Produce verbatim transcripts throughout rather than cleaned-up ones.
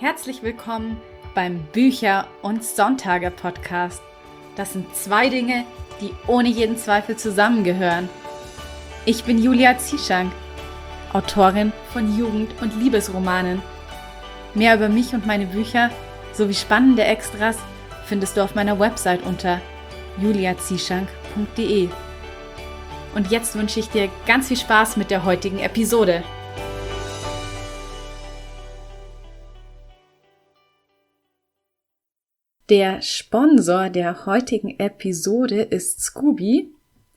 Herzlich willkommen beim Bücher- und Sonntage-Podcast. Das sind zwei Dinge, die ohne jeden Zweifel zusammengehören. Ich bin Julia Zieschank, Autorin von Jugend- und Liebesromanen. Mehr über mich und meine Bücher sowie spannende Extras findest du auf meiner Website unter julia zieschank punkt de. Und jetzt wünsche ich dir ganz viel Spaß mit der heutigen Episode. Der Sponsor der heutigen Episode ist Scooby.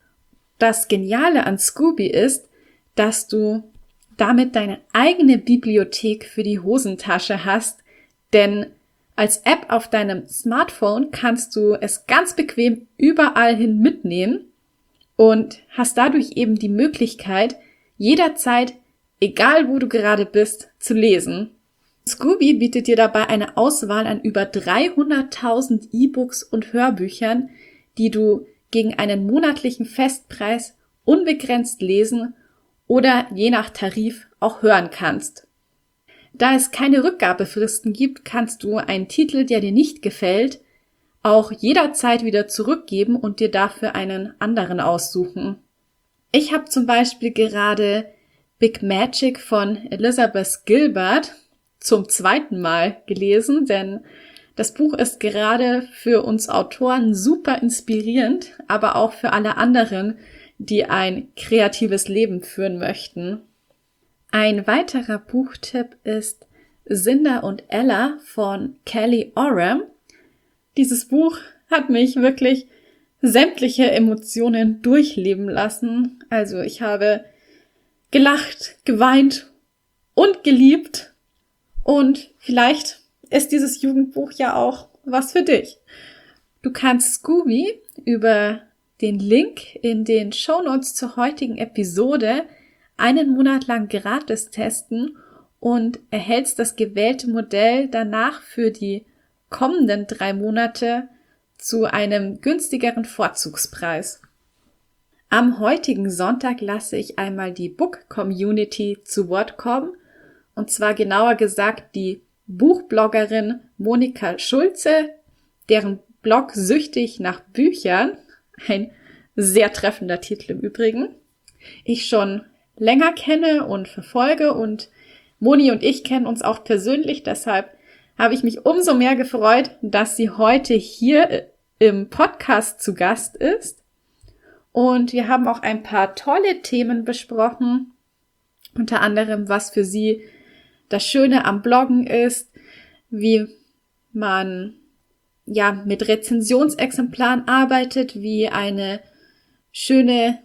Das Geniale an Scooby ist, dass du damit deine eigene Bibliothek für die Hosentasche hast, denn als App auf deinem Smartphone kannst du es ganz bequem überall hin mitnehmen und hast dadurch eben die Möglichkeit, jederzeit, egal wo du gerade bist, zu lesen. Scooby bietet dir dabei eine Auswahl an über dreihunderttausend E-Books und Hörbüchern, die du gegen einen monatlichen Festpreis unbegrenzt lesen oder je nach Tarif auch hören kannst. Da es keine Rückgabefristen gibt, kannst du einen Titel, der dir nicht gefällt, auch jederzeit wieder zurückgeben und dir dafür einen anderen aussuchen. Ich habe zum Beispiel gerade Big Magic von Elizabeth Gilbert zum zweiten Mal gelesen, denn das Buch ist gerade für uns Autoren super inspirierend, aber auch für alle anderen, die ein kreatives Leben führen möchten. Ein weiterer Buchtipp ist Cinder und Ella von Kelly Oram. Dieses Buch hat mich wirklich sämtliche Emotionen durchleben lassen. Also ich habe gelacht, geweint und geliebt. Und vielleicht ist dieses Jugendbuch ja auch was für dich. Du kannst Scooby über den Link in den Shownotes zur heutigen Episode einen Monat lang gratis testen und erhältst das gewählte Modell danach für die kommenden drei Monate zu einem günstigeren Vorzugspreis. Am heutigen Sonntag lasse ich einmal die Book Community zu Wort kommen, und zwar genauer gesagt die Buchbloggerin Monika Schulze, deren Blog Süchtig nach Büchern, ein sehr treffender Titel im Übrigen, ich schon länger kenne und verfolge, und Moni und ich kennen uns auch persönlich, deshalb habe ich mich umso mehr gefreut, dass sie heute hier im Podcast zu Gast ist. Und wir haben auch ein paar tolle Themen besprochen, unter anderem, was für sie das Schöne am Bloggen ist, wie man ja mit Rezensionsexemplaren arbeitet, wie eine schöne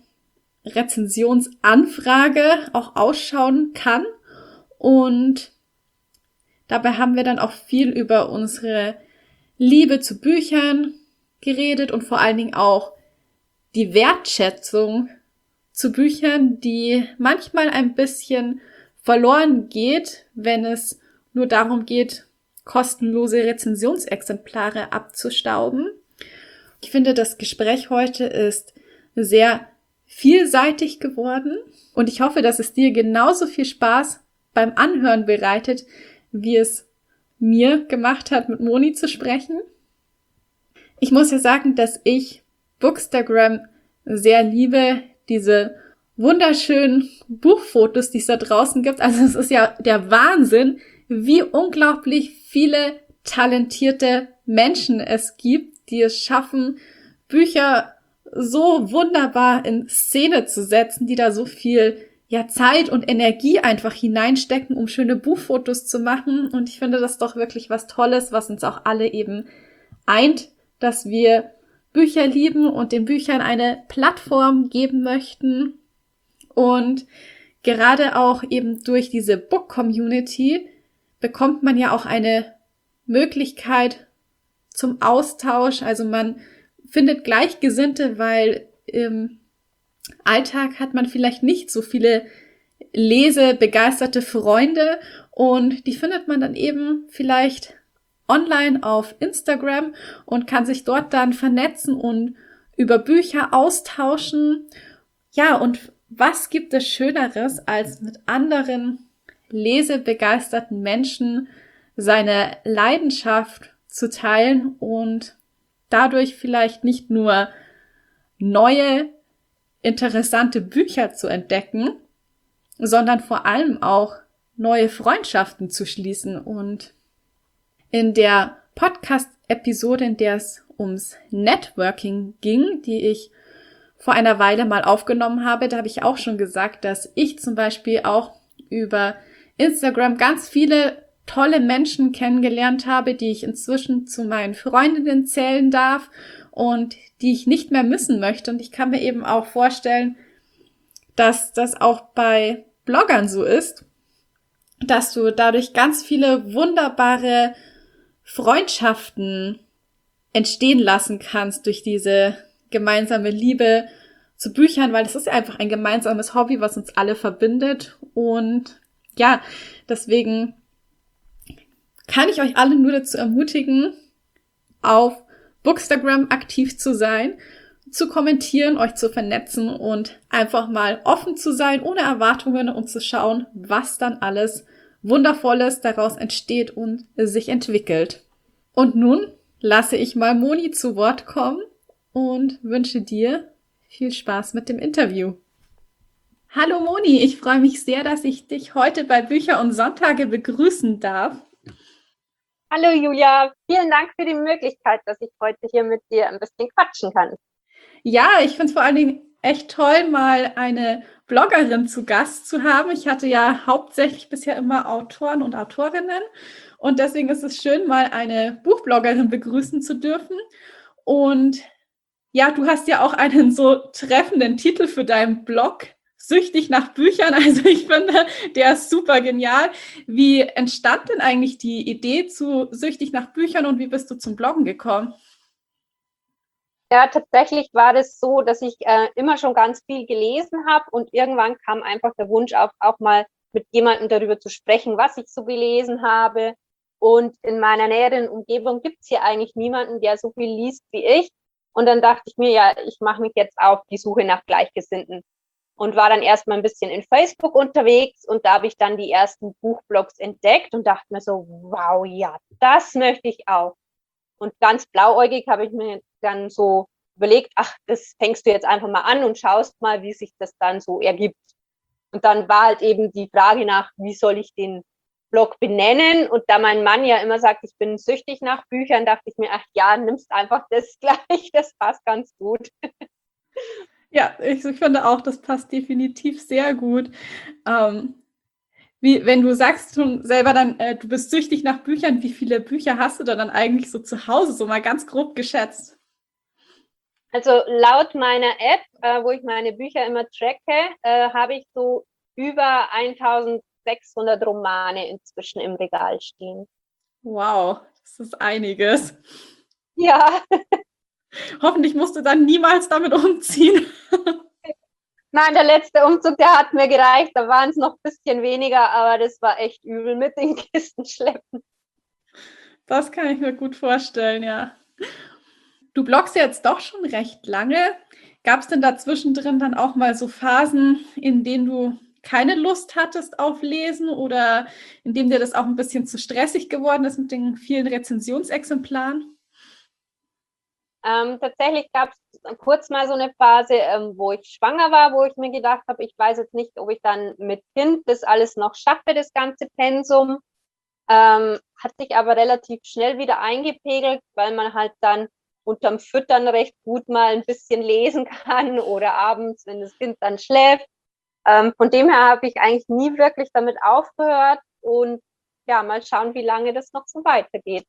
Rezensionsanfrage auch ausschauen kann, und dabei haben wir dann auch viel über unsere Liebe zu Büchern geredet und vor allen Dingen auch die Wertschätzung zu Büchern, die manchmal ein bisschen verloren geht, wenn es nur darum geht, kostenlose Rezensionsexemplare abzustauben. Ich finde, das Gespräch heute ist sehr vielseitig geworden und ich hoffe, dass es dir genauso viel Spaß beim Anhören bereitet, wie es mir gemacht hat, mit Moni zu sprechen. Ich muss ja sagen, dass ich Bookstagram sehr liebe, diese wunderschönen Buchfotos, die es da draußen gibt. Also es ist ja der Wahnsinn, wie unglaublich viele talentierte Menschen es gibt, die es schaffen, Bücher so wunderbar in Szene zu setzen, die da so viel ja Zeit und Energie einfach hineinstecken, um schöne Buchfotos zu machen. Und ich finde das doch wirklich was Tolles, was uns auch alle eben eint, dass wir Bücher lieben und den Büchern eine Plattform geben möchten. Und gerade auch eben durch diese Book Community bekommt man ja auch eine Möglichkeit zum Austausch. Also man findet Gleichgesinnte, weil im Alltag hat man vielleicht nicht so viele lesebegeisterte Freunde, und die findet man dann eben vielleicht online auf Instagram und kann sich dort dann vernetzen und über Bücher austauschen. Ja, und was gibt es Schöneres, als mit anderen lesebegeisterten Menschen seine Leidenschaft zu teilen und dadurch vielleicht nicht nur neue, interessante Bücher zu entdecken, sondern vor allem auch neue Freundschaften zu schließen. Und in der Podcast-Episode, in der es ums Networking ging, die ich vor einer Weile mal aufgenommen habe, da habe ich auch schon gesagt, dass ich zum Beispiel auch über Instagram ganz viele tolle Menschen kennengelernt habe, die ich inzwischen zu meinen Freundinnen zählen darf und die ich nicht mehr missen möchte. Und ich kann mir eben auch vorstellen, dass das auch bei Bloggern so ist, dass du dadurch ganz viele wunderbare Freundschaften entstehen lassen kannst durch diese gemeinsame Liebe zu Büchern, weil es ist ja einfach ein gemeinsames Hobby, was uns alle verbindet. Und ja, deswegen kann ich euch alle nur dazu ermutigen, auf Bookstagram aktiv zu sein, zu kommentieren, euch zu vernetzen und einfach mal offen zu sein, ohne Erwartungen und zu schauen, was dann alles Wundervolles daraus entsteht und sich entwickelt. Und nun lasse ich mal Moni zu Wort kommen und wünsche dir viel Spaß mit dem Interview. Hallo Moni, ich freue mich sehr, dass ich dich heute bei Bücher und Sonntage begrüßen darf. Hallo Julia, vielen Dank für die Möglichkeit, dass ich heute hier mit dir ein bisschen quatschen kann. Ja, ich finde es vor allen Dingen echt toll, mal eine Bloggerin zu Gast zu haben. Ich hatte ja hauptsächlich bisher immer Autoren und Autorinnen und deswegen ist es schön, mal eine Buchbloggerin begrüßen zu dürfen. Und ja, du hast ja auch einen so treffenden Titel für deinen Blog, Süchtig nach Büchern. Also ich finde, der ist super genial. Wie entstand denn eigentlich die Idee zu Süchtig nach Büchern und wie bist du zum Bloggen gekommen? Ja, tatsächlich war das so, dass ich äh, immer schon ganz viel gelesen habe und irgendwann kam einfach der Wunsch auf, auch mal mit jemandem darüber zu sprechen, was ich so gelesen habe. Und in meiner näheren Umgebung gibt es hier eigentlich niemanden, der so viel liest wie ich. Und dann dachte ich mir, ja, ich mache mich jetzt auf die Suche nach Gleichgesinnten. Und war dann erstmal ein bisschen in Facebook unterwegs und da habe ich dann die ersten Buchblogs entdeckt und dachte mir so, wow, ja, das möchte ich auch. Und ganz blauäugig habe ich mir dann so überlegt, ach, das fängst du jetzt einfach mal an und schaust mal, wie sich das dann so ergibt. Und dann war halt eben die Frage nach, wie soll ich den Blog benennen? Und da mein Mann ja immer sagt, ich bin süchtig nach Büchern, dachte ich mir, ach ja, nimmst einfach das gleich, das passt ganz gut. Ja, ich, ich finde auch, das passt definitiv sehr gut. Ähm, wie, wenn du sagst schon selber dann, äh, du bist süchtig nach Büchern, wie viele Bücher hast du da dann eigentlich so zu Hause, so mal ganz grob geschätzt? Also laut meiner App, äh, wo ich meine Bücher immer tracke, äh, habe ich so über eintausendsechshundert Romane inzwischen im Regal stehen. Wow, das ist einiges. Ja. Hoffentlich musst du dann niemals damit umziehen. Nein, der letzte Umzug, der hat mir gereicht. Da waren es noch ein bisschen weniger, aber das war echt übel mit den Kisten schleppen. Das kann ich mir gut vorstellen, ja. Du bloggst ja jetzt doch schon recht lange. Gab es denn da zwischendrin dann auch mal so Phasen, in denen du keine Lust hattest auf Lesen oder in denen dir das auch ein bisschen zu stressig geworden ist mit den vielen Rezensionsexemplaren? Ähm, tatsächlich gab es kurz mal so eine Phase, ähm, wo ich schwanger war, wo ich mir gedacht habe, ich weiß jetzt nicht, ob ich dann mit Kind das alles noch schaffe, das ganze Pensum. Ähm, hat sich aber relativ schnell wieder eingepegelt, weil man halt dann unterm Füttern recht gut mal ein bisschen lesen kann oder abends, wenn das Kind dann schläft. Ähm, von dem her habe ich eigentlich nie wirklich damit aufgehört und ja, mal schauen, wie lange das noch so weitergeht.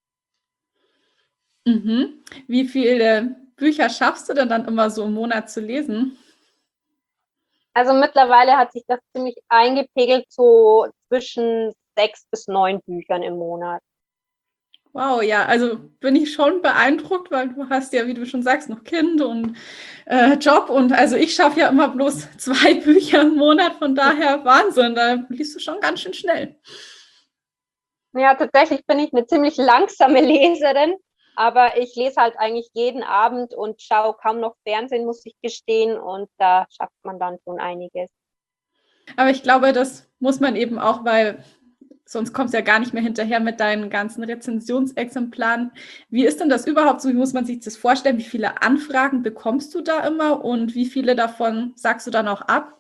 Mhm. Wie viele Bücher schaffst du denn dann immer so im Monat zu lesen? Also mittlerweile hat sich das ziemlich eingepegelt, so zwischen sechs bis neun Büchern im Monat. Wow, ja, also bin ich schon beeindruckt, weil du hast ja, wie du schon sagst, noch Kind und äh, Job und also ich schaffe ja immer bloß zwei Bücher im Monat, von daher Wahnsinn, da liest du schon ganz schön schnell. Ja, tatsächlich bin ich eine ziemlich langsame Leserin, aber ich lese halt eigentlich jeden Abend und schaue kaum noch Fernsehen, muss ich gestehen, und da schafft man dann schon einiges. Aber ich glaube, das muss man eben auch, weil sonst kommst du ja gar nicht mehr hinterher mit deinen ganzen Rezensionsexemplaren. Wie ist denn das überhaupt so? Wie muss man sich das vorstellen? Wie viele Anfragen bekommst du da immer und wie viele davon sagst du dann auch ab?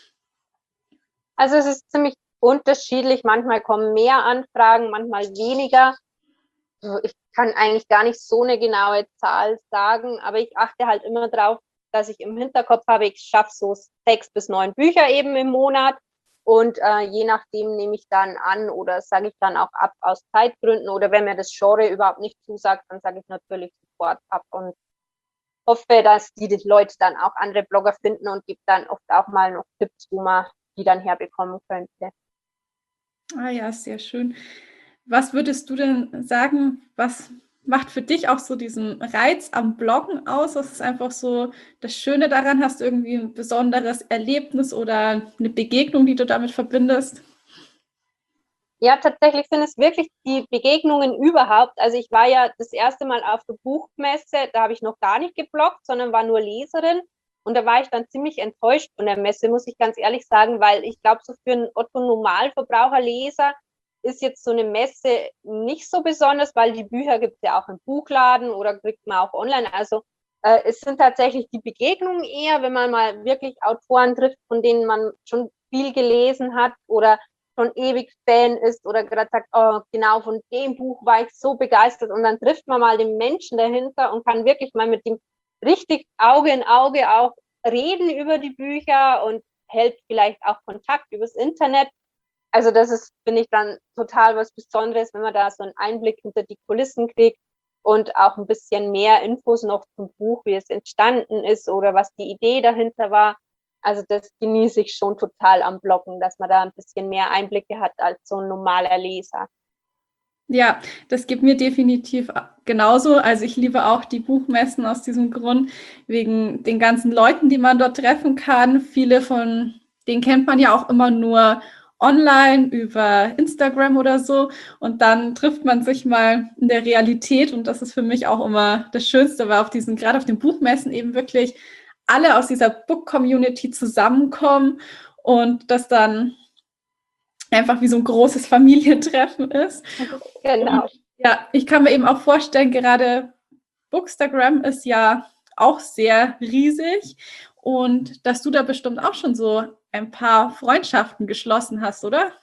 Also es ist ziemlich unterschiedlich. Manchmal kommen mehr Anfragen, manchmal weniger. Ich kann eigentlich gar nicht so eine genaue Zahl sagen, aber ich achte halt immer drauf, dass ich im Hinterkopf habe, ich schaffe so sechs bis neun Bücher eben im Monat und äh, je nachdem nehme ich dann an oder sage ich dann auch ab aus Zeitgründen oder wenn mir das Genre überhaupt nicht zusagt, dann sage ich natürlich sofort ab und hoffe, dass die, die Leute dann auch andere Blogger finden und gebe dann oft auch mal noch Tipps, wo man die dann herbekommen könnte. Ah ja, sehr schön. Was würdest du denn sagen, was macht für dich auch so diesen Reiz am Bloggen aus? Was ist einfach so das Schöne daran? Hast du irgendwie ein besonderes Erlebnis oder eine Begegnung, die du damit verbindest? Ja, tatsächlich sind es wirklich die Begegnungen überhaupt. Also ich war ja das erste Mal auf der Buchmesse, da habe ich noch gar nicht gebloggt, sondern war nur Leserin. Und da war ich dann ziemlich enttäuscht von der Messe, muss ich ganz ehrlich sagen, weil ich glaube, so für einen Otto-Normalverbraucher-Leser ist jetzt so eine Messe nicht so besonders, weil die Bücher gibt es ja auch im Buchladen oder kriegt man auch online. Also äh, es sind tatsächlich die Begegnungen eher, wenn man mal wirklich Autoren trifft, von denen man schon viel gelesen hat oder schon ewig Fan ist oder gerade sagt, oh, genau von dem Buch war ich so begeistert und dann trifft man mal den Menschen dahinter und kann wirklich mal mit dem richtig Auge in Auge auch reden über die Bücher und hält vielleicht auch Kontakt übers Internet. Also das ist, finde ich, dann total was Besonderes, wenn man da so einen Einblick hinter die Kulissen kriegt und auch ein bisschen mehr Infos noch zum Buch, wie es entstanden ist oder was die Idee dahinter war. Also das genieße ich schon total am Bloggen, dass man da ein bisschen mehr Einblicke hat als so ein normaler Leser. Ja, das gibt mir definitiv genauso. Also ich liebe auch die Buchmessen aus diesem Grund, wegen den ganzen Leuten, die man dort treffen kann. Viele von denen kennt man ja auch immer nur online über Instagram oder so. Und dann trifft man sich mal in der Realität. Und das ist für mich auch immer das Schönste, weil auf diesen, gerade auf den Buchmessen eben wirklich alle aus dieser Book-Community zusammenkommen und das dann einfach wie so ein großes Familientreffen ist. Genau. Und ja, ich kann mir eben auch vorstellen, gerade Bookstagram ist ja auch sehr riesig und dass du da bestimmt auch schon so ein paar Freundschaften geschlossen hast, oder?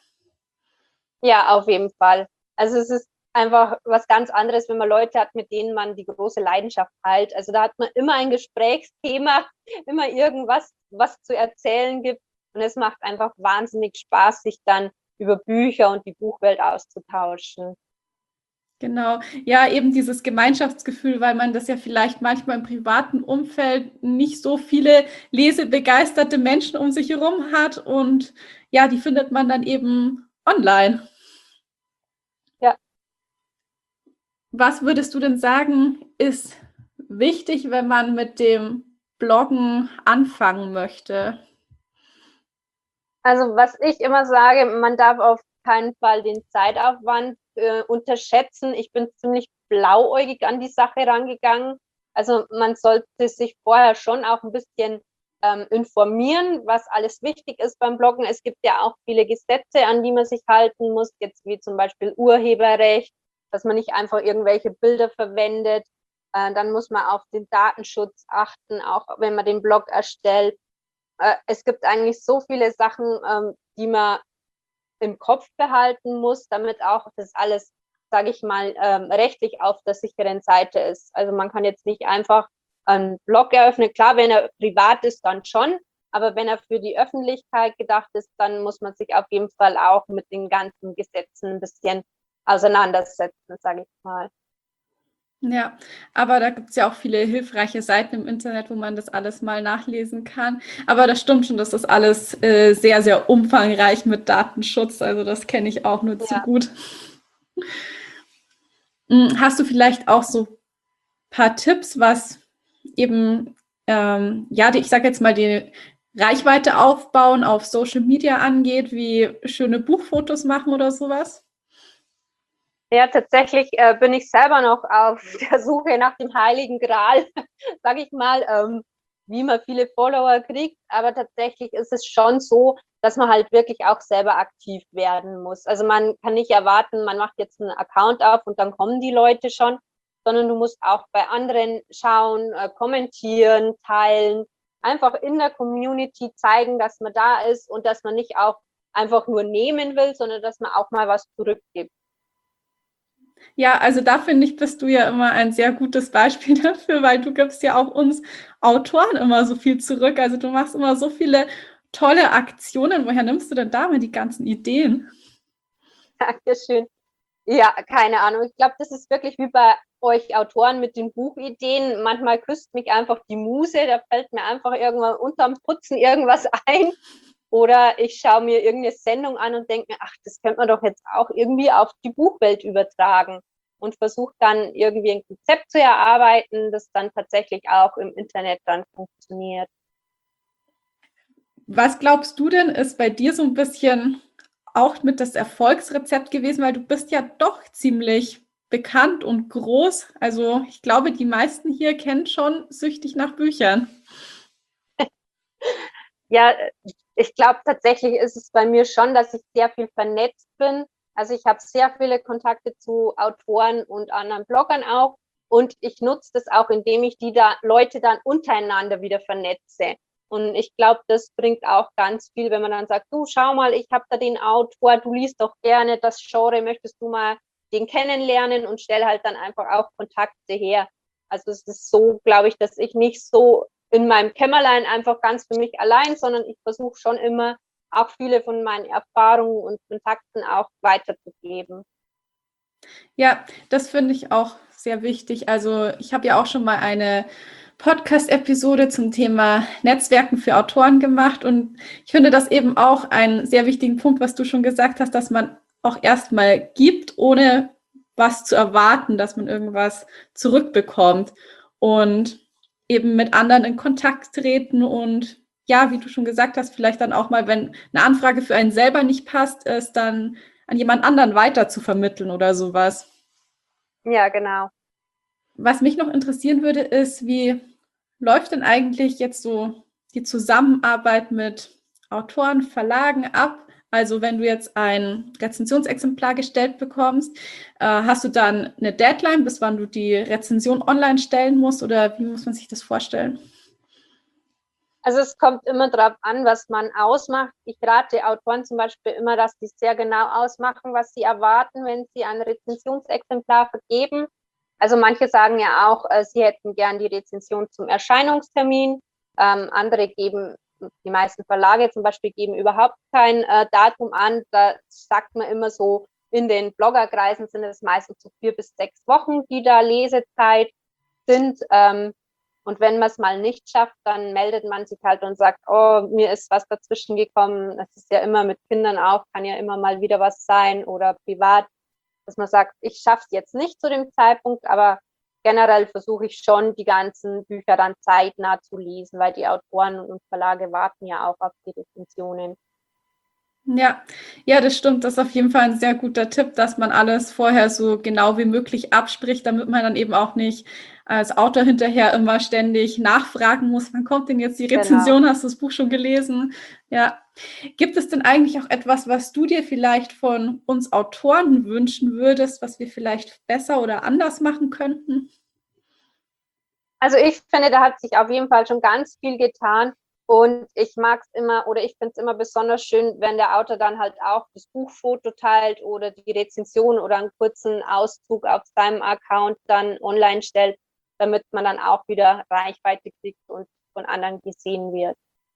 Ja, auf jeden Fall. Also es ist einfach was ganz anderes, wenn man Leute hat, mit denen man die große Leidenschaft teilt. Also da hat man immer ein Gesprächsthema, immer irgendwas, was zu erzählen gibt. Und es macht einfach wahnsinnig Spaß, sich dann über Bücher und die Buchwelt auszutauschen. Genau, ja, eben dieses Gemeinschaftsgefühl, weil man das ja vielleicht manchmal im privaten Umfeld nicht so viele lesebegeisterte Menschen um sich herum hat und ja, die findet man dann eben online. Ja. Was würdest du denn sagen, ist wichtig, wenn man mit dem Bloggen anfangen möchte? Also was ich immer sage, man darf auf keinen Fall den Zeitaufwand äh, unterschätzen. Ich bin ziemlich blauäugig an die Sache rangegangen. Also man sollte sich vorher schon auch ein bisschen ähm, informieren, was alles wichtig ist beim Bloggen. Es gibt ja auch viele Gesetze, an die man sich halten muss, jetzt wie zum Beispiel Urheberrecht, dass man nicht einfach irgendwelche Bilder verwendet. Äh, dann muss man auf den Datenschutz achten, auch wenn man den Blog erstellt. Äh, es gibt eigentlich so viele Sachen, ähm, die man im Kopf behalten muss, damit auch das alles, sage ich mal, ähm, rechtlich auf der sicheren Seite ist. Also man kann jetzt nicht einfach einen Blog eröffnen. Klar, wenn er privat ist, dann schon. Aber wenn er für die Öffentlichkeit gedacht ist, dann muss man sich auf jeden Fall auch mit den ganzen Gesetzen ein bisschen auseinandersetzen, sage ich mal. Ja, aber da gibt es ja auch viele hilfreiche Seiten im Internet, wo man das alles mal nachlesen kann. Aber das stimmt schon, das ist alles äh, sehr, sehr umfangreich mit Datenschutz. Also das kenne ich auch nur zu Ja. gut. Hm, hast du vielleicht auch so ein paar Tipps, was eben, ähm, ja, die, ich sage jetzt mal, die Reichweite aufbauen auf Social Media angeht, wie schöne Buchfotos machen oder sowas? Ja, tatsächlich äh, bin ich selber noch auf der Suche nach dem Heiligen Gral, sage ich mal, ähm, wie man viele Follower kriegt. Aber tatsächlich ist es schon so, dass man halt wirklich auch selber aktiv werden muss. Also man kann nicht erwarten, man macht jetzt einen Account auf und dann kommen die Leute schon, sondern du musst auch bei anderen schauen, äh, kommentieren, teilen, einfach in der Community zeigen, dass man da ist und dass man nicht auch einfach nur nehmen will, sondern dass man auch mal was zurückgibt. Ja, also da finde ich, bist du ja immer ein sehr gutes Beispiel dafür, weil du gibst ja auch uns Autoren immer so viel zurück. Also du machst immer so viele tolle Aktionen. Woher nimmst du denn da mal die ganzen Ideen? Dankeschön. Ja, keine Ahnung. Ich glaube, das ist wirklich wie bei euch Autoren mit den Buchideen. Manchmal küsst mich einfach die Muse, da fällt mir einfach irgendwann unterm Putzen irgendwas ein. Oder ich schaue mir irgendeine Sendung an und denke mir, ach, das könnte man doch jetzt auch irgendwie auf die Buchwelt übertragen. Und versuche dann irgendwie ein Konzept zu erarbeiten, das dann tatsächlich auch im Internet dann funktioniert. Was glaubst du denn, ist bei dir so ein bisschen auch mit das Erfolgsrezept gewesen, weil du bist ja doch ziemlich bekannt und groß. Also ich glaube, die meisten hier kennen schon Süchtig nach Büchern. Ja, ich glaube tatsächlich ist es bei mir schon, dass ich sehr viel vernetzt bin. Also ich habe sehr viele Kontakte zu Autoren und anderen Bloggern auch. Und ich nutze das auch, indem ich die da Leute dann untereinander wieder vernetze. Und ich glaube, das bringt auch ganz viel, wenn man dann sagt, du schau mal, ich habe da den Autor, du liest doch gerne das Genre, möchtest du mal den kennenlernen und stell halt dann einfach auch Kontakte her. Also es ist so, glaube ich, dass ich nicht so in meinem Kämmerlein einfach ganz für mich allein, sondern ich versuche schon immer auch viele von meinen Erfahrungen und Kontakten auch weiterzugeben. Ja, das finde ich auch sehr wichtig. Also ich habe ja auch schon mal eine Podcast-Episode zum Thema Netzwerken für Autoren gemacht und ich finde das eben auch einen sehr wichtigen Punkt, was du schon gesagt hast, dass man auch erstmal gibt, ohne was zu erwarten, dass man irgendwas zurückbekommt und eben mit anderen in Kontakt treten und ja, wie du schon gesagt hast, vielleicht dann auch mal, wenn eine Anfrage für einen selber nicht passt, es dann an jemand anderen weiter zu vermitteln oder sowas. Ja, genau. Was mich noch interessieren würde, ist, wie läuft denn eigentlich jetzt so die Zusammenarbeit mit Autoren, Verlagen ab? Also wenn du jetzt ein Rezensionsexemplar gestellt bekommst, äh, hast du dann eine Deadline, bis wann du die Rezension online stellen musst oder wie muss man sich das vorstellen? Also es kommt immer darauf an, was man ausmacht. Ich rate Autoren zum Beispiel immer, dass die sehr genau ausmachen, was sie erwarten, wenn sie ein Rezensionsexemplar vergeben. Also manche sagen ja auch, äh, sie hätten gern die Rezension zum Erscheinungstermin. Ähm, andere geben, die meisten Verlage zum Beispiel, geben überhaupt kein äh, Datum an. Da sagt man immer so, in den Bloggerkreisen sind es meistens so vier bis sechs Wochen, die da Lesezeit sind. Ähm, Und wenn man es mal nicht schafft, dann meldet man sich halt und sagt, oh, mir ist was dazwischen gekommen. Das ist ja immer mit Kindern auch, kann ja immer mal wieder was sein oder privat, dass man sagt, ich schaffe es jetzt nicht zu dem Zeitpunkt, aber generell versuche ich schon, die ganzen Bücher dann zeitnah zu lesen, weil die Autoren und Verlage warten ja auch auf die Rezensionen. Ja, ja, das stimmt. Das ist auf jeden Fall ein sehr guter Tipp, dass man alles vorher so genau wie möglich abspricht, damit man dann eben auch nicht als Autor hinterher immer ständig nachfragen muss, wann kommt denn jetzt die Rezension? Genau. Hast du das Buch schon gelesen? Ja. Gibt es denn eigentlich auch etwas, was du dir vielleicht von uns Autoren wünschen würdest, was wir vielleicht besser oder anders machen könnten? Also ich finde, da hat sich auf jeden Fall schon ganz viel getan. Und ich mag es immer oder ich finde es immer besonders schön, wenn der Autor dann halt auch das Buchfoto teilt oder die Rezension oder einen kurzen Auszug auf seinem Account dann online stellt, damit man dann auch wieder Reichweite kriegt und von anderen gesehen wird.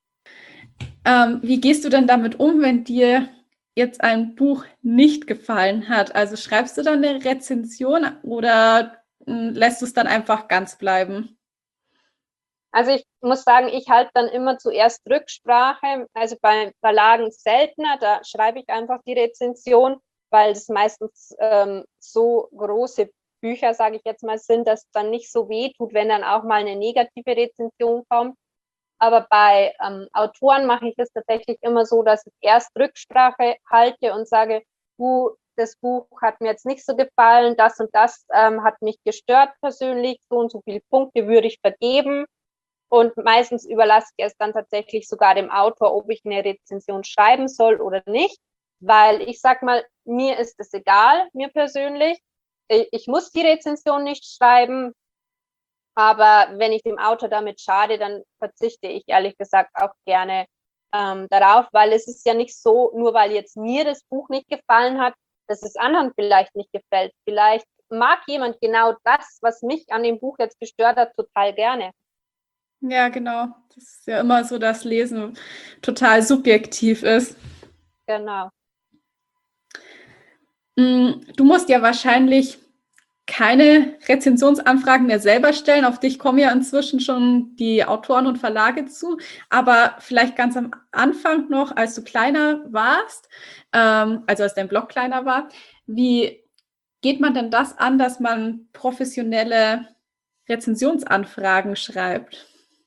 Ähm, wie gehst du denn damit um, wenn dir jetzt ein Buch nicht gefallen hat? Also schreibst du dann eine Rezension oder mh, lässt du es dann einfach ganz bleiben? Also ich muss sagen, ich halte dann immer zuerst Rücksprache, also bei Verlagen seltener, da schreibe ich einfach die Rezension, weil es meistens ähm, so große Bücher, sage ich jetzt mal, sind, dass es dann nicht so weh tut, wenn dann auch mal eine negative Rezension kommt. Aber bei ähm, Autoren mache ich es tatsächlich immer so, dass ich erst Rücksprache halte und sage, du, das Buch hat mir jetzt nicht so gefallen, das und das ähm, hat mich gestört persönlich, so und so viele Punkte würde ich vergeben. Und meistens überlasse ich es dann tatsächlich sogar dem Autor, ob ich eine Rezension schreiben soll oder nicht. Weil ich sag mal, mir ist es egal, mir persönlich. Ich muss die Rezension nicht schreiben, aber wenn ich dem Autor damit schade, dann verzichte ich ehrlich gesagt auch gerne ähm, darauf, weil es ist ja nicht so, nur weil jetzt mir das Buch nicht gefallen hat, dass es anderen vielleicht nicht gefällt. Vielleicht mag jemand genau das, was mich an dem Buch jetzt gestört hat, total gerne. Ja, genau. Das ist ja immer so, dass Lesen total subjektiv ist. Genau. Du musst ja wahrscheinlich keine Rezensionsanfragen mehr selber stellen. Auf dich kommen ja inzwischen schon die Autoren und Verlage zu. Aber vielleicht ganz am Anfang noch, als du kleiner warst, ähm, also als dein Blog kleiner war, wie geht man denn das an, dass man professionelle Rezensionsanfragen schreibt?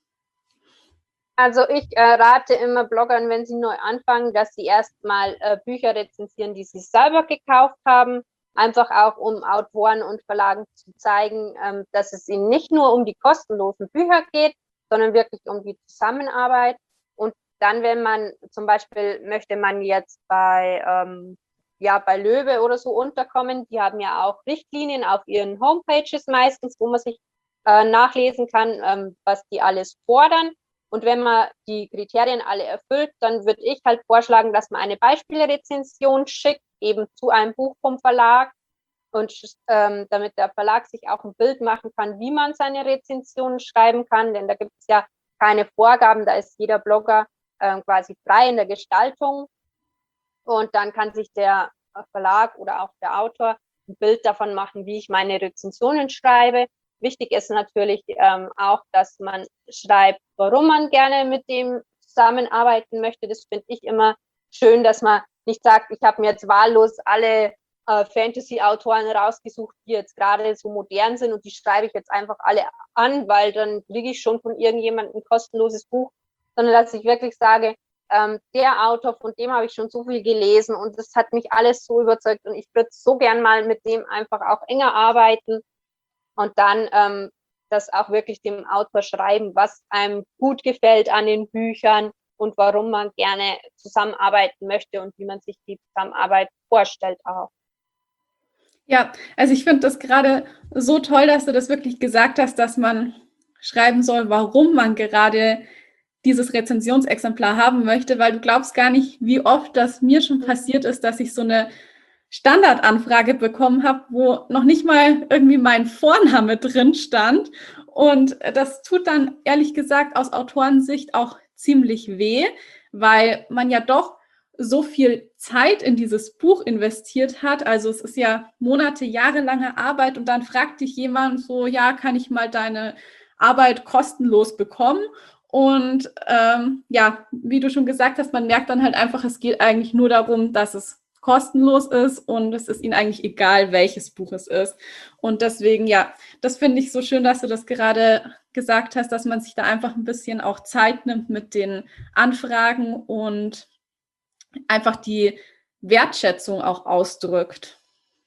Also ich äh, rate immer Bloggern, wenn sie neu anfangen, dass sie erstmal äh, Bücher rezensieren, die sie selber gekauft haben. Einfach auch, um Autoren und Verlagen zu zeigen, ähm, dass es ihnen nicht nur um die kostenlosen Bücher geht, sondern wirklich um die Zusammenarbeit. Und dann, wenn man zum Beispiel möchte man jetzt bei, ähm, ja, bei Löwe oder so unterkommen, die haben ja auch Richtlinien auf ihren Homepages meistens, wo man sich äh, nachlesen kann, ähm, was die alles fordern. Und wenn man die Kriterien alle erfüllt, dann würde ich halt vorschlagen, dass man eine Beispielrezension schickt, eben zu einem Buch vom Verlag, und ähm, damit der Verlag sich auch ein Bild machen kann, wie man seine Rezensionen schreiben kann, denn da gibt es ja keine Vorgaben, da ist jeder Blogger ähm, quasi frei in der Gestaltung, und dann kann sich der Verlag oder auch der Autor ein Bild davon machen, wie ich meine Rezensionen schreibe. Wichtig ist natürlich ähm, auch, dass man schreibt, warum man gerne mit dem zusammenarbeiten möchte. Das finde ich immer schön, dass man nicht sagt, ich habe mir jetzt wahllos alle äh, Fantasy-Autoren rausgesucht, die jetzt gerade so modern sind, und die schreibe ich jetzt einfach alle an, weil dann kriege ich schon von irgendjemandem ein kostenloses Buch, sondern dass ich wirklich sage, ähm, der Autor, von dem habe ich schon so viel gelesen und das hat mich alles so überzeugt, und ich würde so gern mal mit dem einfach auch enger arbeiten. Und dann ähm, das auch wirklich dem Autor schreiben, was einem gut gefällt an den Büchern und warum man gerne zusammenarbeiten möchte und wie man sich die Zusammenarbeit vorstellt auch. Ja, also ich finde das gerade so toll, dass du das wirklich gesagt hast, dass man schreiben soll, warum man gerade dieses Rezensionsexemplar haben möchte, weil du glaubst gar nicht, wie oft das mir schon passiert ist, dass ich so eine Standardanfrage bekommen habe, wo noch nicht mal irgendwie mein Vorname drin stand. Und das tut dann ehrlich gesagt aus Autorensicht auch ziemlich weh, weil man ja doch so viel Zeit in dieses Buch investiert hat. Also es ist ja Monate, jahrelange Arbeit, und dann fragt dich jemand so, ja, kann ich mal deine Arbeit kostenlos bekommen? Und ähm, ja, wie du schon gesagt hast, man merkt dann halt einfach, es geht eigentlich nur darum, dass es kostenlos ist, und es ist ihnen eigentlich egal, welches Buch es ist. Und deswegen, ja, das finde ich so schön, dass du das gerade gesagt hast, dass man sich da einfach ein bisschen auch Zeit nimmt mit den Anfragen und einfach die Wertschätzung auch ausdrückt.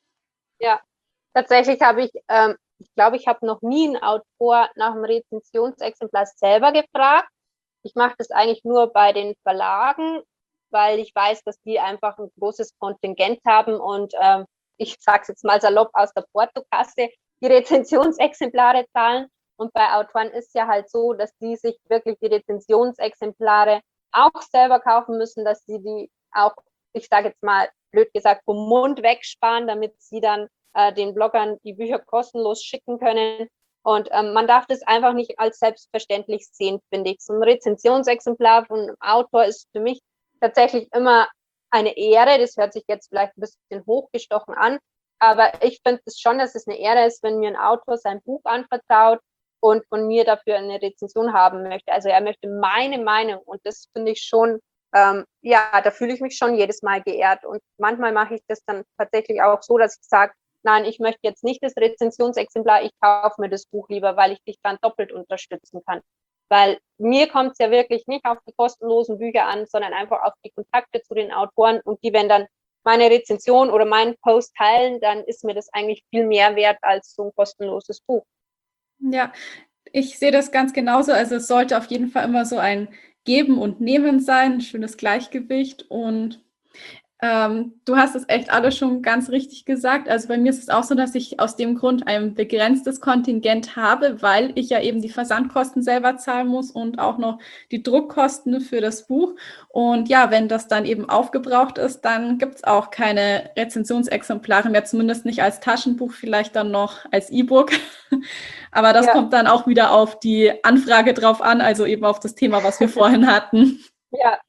Ja, tatsächlich habe ich, ähm, ich glaube, ich habe noch nie einen Autor nach einem Rezensionsexemplar selber gefragt. Ich mache das eigentlich nur bei den Verlagen, weil ich weiß, dass die einfach ein großes Kontingent haben und ähm, ich sage es jetzt mal salopp, aus der Portokasse die Rezensionsexemplare zahlen. Und bei Autoren ist ja halt so, dass die sich wirklich die Rezensionsexemplare auch selber kaufen müssen, dass sie die auch, ich sage jetzt mal blöd gesagt, vom Mund wegsparen, damit sie dann äh, den Bloggern die Bücher kostenlos schicken können. Und ähm, man darf das einfach nicht als selbstverständlich sehen, finde ich. So ein Rezensionsexemplar von einem Autor ist für mich tatsächlich immer eine Ehre. Das hört sich jetzt vielleicht ein bisschen hochgestochen an, aber ich finde es schon, dass es eine Ehre ist, wenn mir ein Autor sein Buch anvertraut und von mir dafür eine Rezension haben möchte. Also er möchte meine Meinung, und das finde ich schon, ähm, ja, da fühle ich mich schon jedes Mal geehrt. Und manchmal mache ich das dann tatsächlich auch so, dass ich sage, nein, ich möchte jetzt nicht das Rezensionsexemplar, ich kaufe mir das Buch lieber, weil ich dich dann doppelt unterstützen kann. Weil mir kommt es ja wirklich nicht auf die kostenlosen Bücher an, sondern einfach auf die Kontakte zu den Autoren, und die, wenn dann meine Rezension oder meinen Post teilen, dann ist mir das eigentlich viel mehr wert als so ein kostenloses Buch. Ja, Ich sehe das ganz genauso. Also es sollte auf jeden Fall immer so ein Geben und Nehmen sein, ein schönes Gleichgewicht. Und ähm, du hast es echt alles schon ganz richtig gesagt. Also bei mir ist es auch so, dass ich aus dem Grund ein begrenztes Kontingent habe, weil ich ja eben die Versandkosten selber zahlen muss und auch noch die Druckkosten für das Buch. Und ja, wenn das dann eben aufgebraucht ist, dann gibt es auch keine Rezensionsexemplare mehr, zumindest nicht als Taschenbuch, vielleicht dann noch als E-Book. Aber das Ja, kommt dann auch wieder auf die Anfrage drauf an, also eben auf das Thema, was wir vorhin hatten. ja.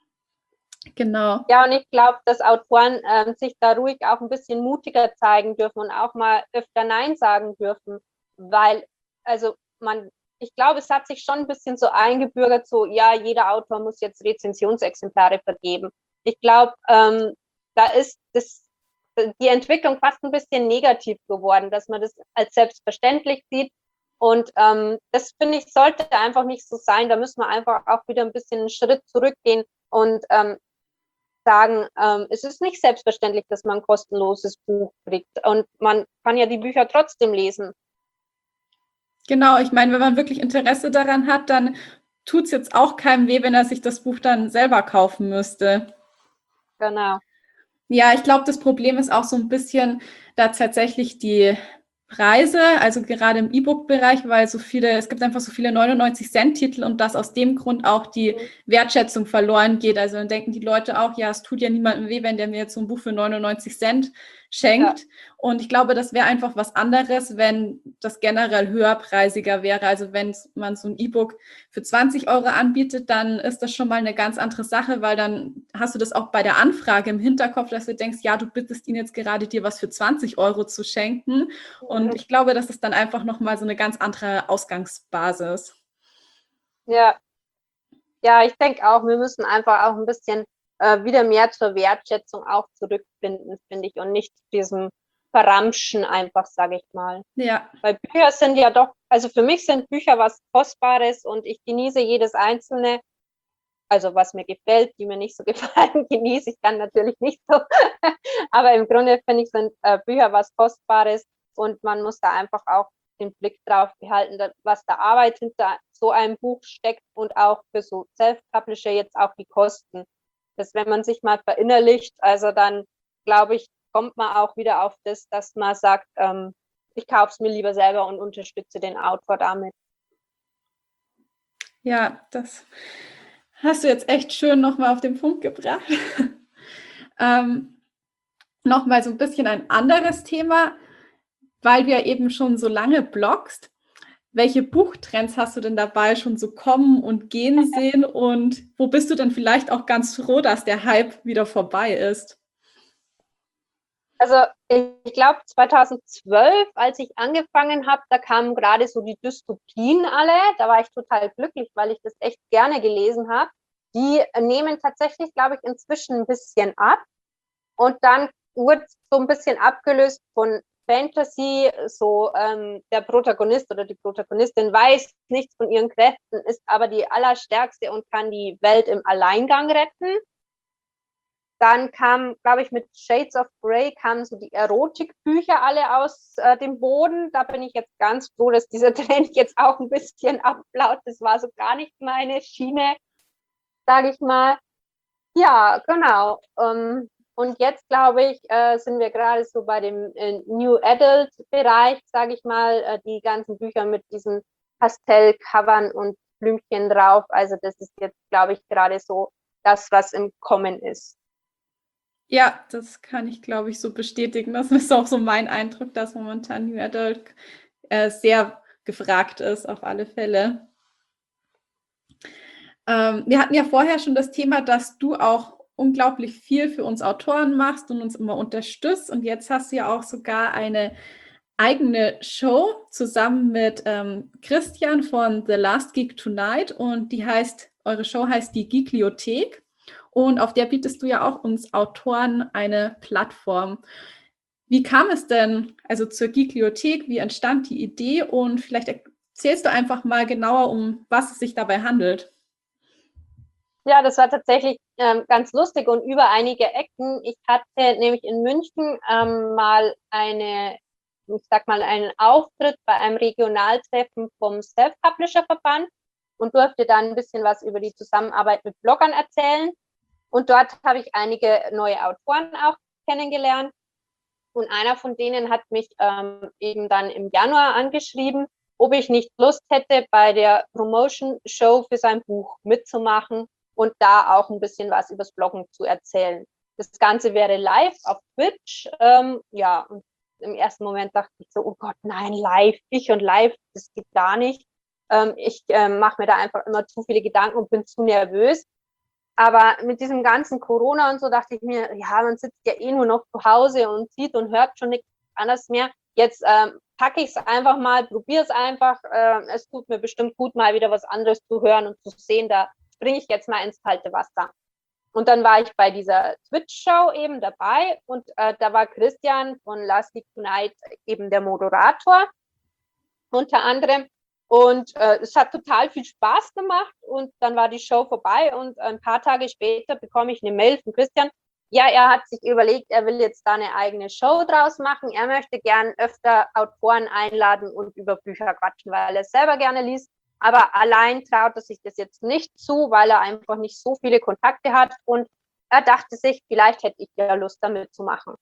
Genau. Ja, und ich glaube, dass Autoren ähm, sich da ruhig auch ein bisschen mutiger zeigen dürfen und auch mal öfter Nein sagen dürfen, weil, also man, ich glaube, es hat sich schon ein bisschen so eingebürgert, so, ja, jeder Autor muss jetzt Rezensionsexemplare vergeben. Ich glaube, ähm, da ist das, die Entwicklung fast ein bisschen negativ geworden, dass man das als selbstverständlich sieht. Und ähm, das, finde ich, sollte einfach nicht so sein. Da müssen wir einfach auch wieder ein bisschen einen Schritt zurückgehen und ähm, sagen, ähm, es ist nicht selbstverständlich, dass man ein kostenloses Buch kriegt. Und man kann ja die Bücher trotzdem lesen. Genau, ich meine, wenn man wirklich Interesse daran hat, dann tut es jetzt auch keinem weh, wenn er sich das Buch dann selber kaufen müsste. Genau. Ja, ich glaube, das Problem ist auch so ein bisschen da tatsächlich die Preise, also gerade im E-Book-Bereich, weil so viele, es gibt einfach so viele neunundneunzig Cent Titel und dass aus dem Grund auch die Mhm. Wertschätzung verloren geht. Also dann denken die Leute auch, ja, es tut ja niemandem weh, wenn der mir jetzt so ein Buch für neunundneunzig Cent Ja. schenkt. Und ich glaube, das wäre einfach was anderes, wenn das generell höherpreisiger wäre. Also wenn man so ein E-Book für zwanzig Euro anbietet, dann ist das schon mal eine ganz andere Sache, weil dann hast du das auch bei der Anfrage im Hinterkopf, dass du denkst, ja, du bittest ihn jetzt gerade, dir was für zwanzig Euro zu schenken. Und Mhm. ich glaube, das ist dann einfach nochmal so eine ganz andere Ausgangsbasis. Ja. Ja, ich denke auch, wir müssen einfach auch ein bisschen äh, wieder mehr zur Wertschätzung auch zurückfinden, finde ich, und nicht zu diesem Verramschen einfach, sage ich mal. Ja, Weil Bücher sind ja doch, also für mich sind Bücher was Kostbares und ich genieße jedes einzelne. Also was mir gefällt, die mir nicht so gefallen, genieße ich dann natürlich nicht so. Aber im Grunde finde ich, sind äh, Bücher was Kostbares und man muss da einfach auch den Blick drauf behalten, was da Arbeit hinter so einem Buch steckt und auch für so Self-Publisher jetzt auch die Kosten. Das, wenn man sich mal verinnerlicht, also dann glaube ich, kommt man auch wieder auf das, dass man sagt, ähm, ich kaufe es mir lieber selber und unterstütze den Autor damit. ja, das hast du jetzt echt schön nochmal auf den Punkt gebracht. ähm, Nochmal so ein bisschen ein anderes Thema, weil du ja eben schon so lange bloggst. Welche Buchtrends hast du denn dabei schon so kommen und gehen sehen und wo bist du denn vielleicht auch ganz froh, dass der Hype wieder vorbei ist? Also ich glaube zweitausendzwölf, als ich angefangen habe, da kamen gerade so die Dystopien alle. Da war ich total glücklich, weil ich das echt gerne gelesen habe. Die nehmen tatsächlich, glaube ich, inzwischen ein bisschen ab. Und dann wurde es so ein bisschen abgelöst von Fantasy, so ähm, der Protagonist oder die Protagonistin weiß nichts von ihren Kräften, ist aber die Allerstärkste und kann die Welt im Alleingang retten. Dann kam, glaube ich, mit Shades of Grey kamen so die Erotikbücher alle aus äh, dem Boden. Da bin ich jetzt ganz froh, dass dieser Trend jetzt auch ein bisschen abflaut. Das war so gar nicht meine Schiene, sage ich mal. Ja, genau. Ähm, und jetzt, glaube ich, äh, sind wir gerade so bei dem äh, New Adult-Bereich, sage ich mal, äh, die ganzen Bücher mit diesen Pastellcovern und Blümchen drauf. Also das ist jetzt, glaube ich, gerade so das, was im Kommen ist. Ja, das kann ich, glaube ich, so bestätigen. Das ist auch so mein Eindruck, dass momentan New Adult äh, sehr gefragt ist, auf alle Fälle. Ähm, wir hatten ja vorher schon das Thema, dass du auch unglaublich viel für uns Autoren machst und uns immer unterstützt. Und jetzt hast du ja auch sogar eine eigene Show zusammen mit ähm, Christian von The Last Geek Tonight. Und die heißt, eure Show heißt die Geekliothek. Und auf der bietest du ja auch uns Autoren eine Plattform. Wie kam es denn also zur Geekliothek? Wie entstand die Idee? Und vielleicht erzählst du einfach mal genauer, um was es sich dabei handelt. Ja, das war tatsächlich ähm, ganz lustig und über einige Ecken. Ich hatte nämlich in München ähm, mal eine ich sag mal, einen Auftritt bei einem Regionaltreffen vom Self-Publisher-Verband und durfte dann ein bisschen was über die Zusammenarbeit mit Bloggern erzählen. Und dort habe ich einige neue Autoren auch kennengelernt. Und einer von denen hat mich ähm, eben dann im Januar angeschrieben, ob ich nicht Lust hätte, bei der Promotion-Show für sein Buch mitzumachen und da auch ein bisschen was übers Bloggen zu erzählen. Das Ganze wäre live auf Twitch. Ähm, ja, und im ersten Moment dachte ich so, oh Gott, nein, live, ich und live, das geht gar nicht. Ähm, ich ähm, mache mir da einfach immer zu viele Gedanken und bin zu nervös. Aber mit diesem ganzen Corona und so dachte ich mir, ja, man sitzt ja eh nur noch zu Hause und sieht und hört schon nichts anderes mehr. Jetzt ähm, packe ich es einfach mal, probiere es einfach. Äh, es tut mir bestimmt gut, mal wieder was anderes zu hören und zu sehen. Da springe ich jetzt mal ins kalte Wasser. Und dann war ich bei dieser Twitch-Show eben dabei und äh, da war Christian von Last Week Tonight eben der Moderator unter anderem. Und äh, es hat total viel Spaß gemacht und dann war die Show vorbei und ein paar Tage später bekomme ich eine Mail von Christian. Ja, er hat sich überlegt, er will jetzt da eine eigene Show draus machen. Er möchte gern öfter Autoren einladen und über Bücher quatschen, weil er selber gerne liest. Aber allein traut er sich das jetzt nicht zu, weil er einfach nicht so viele Kontakte hat. Und er dachte sich, vielleicht hätte ich ja Lust, damit zu machen.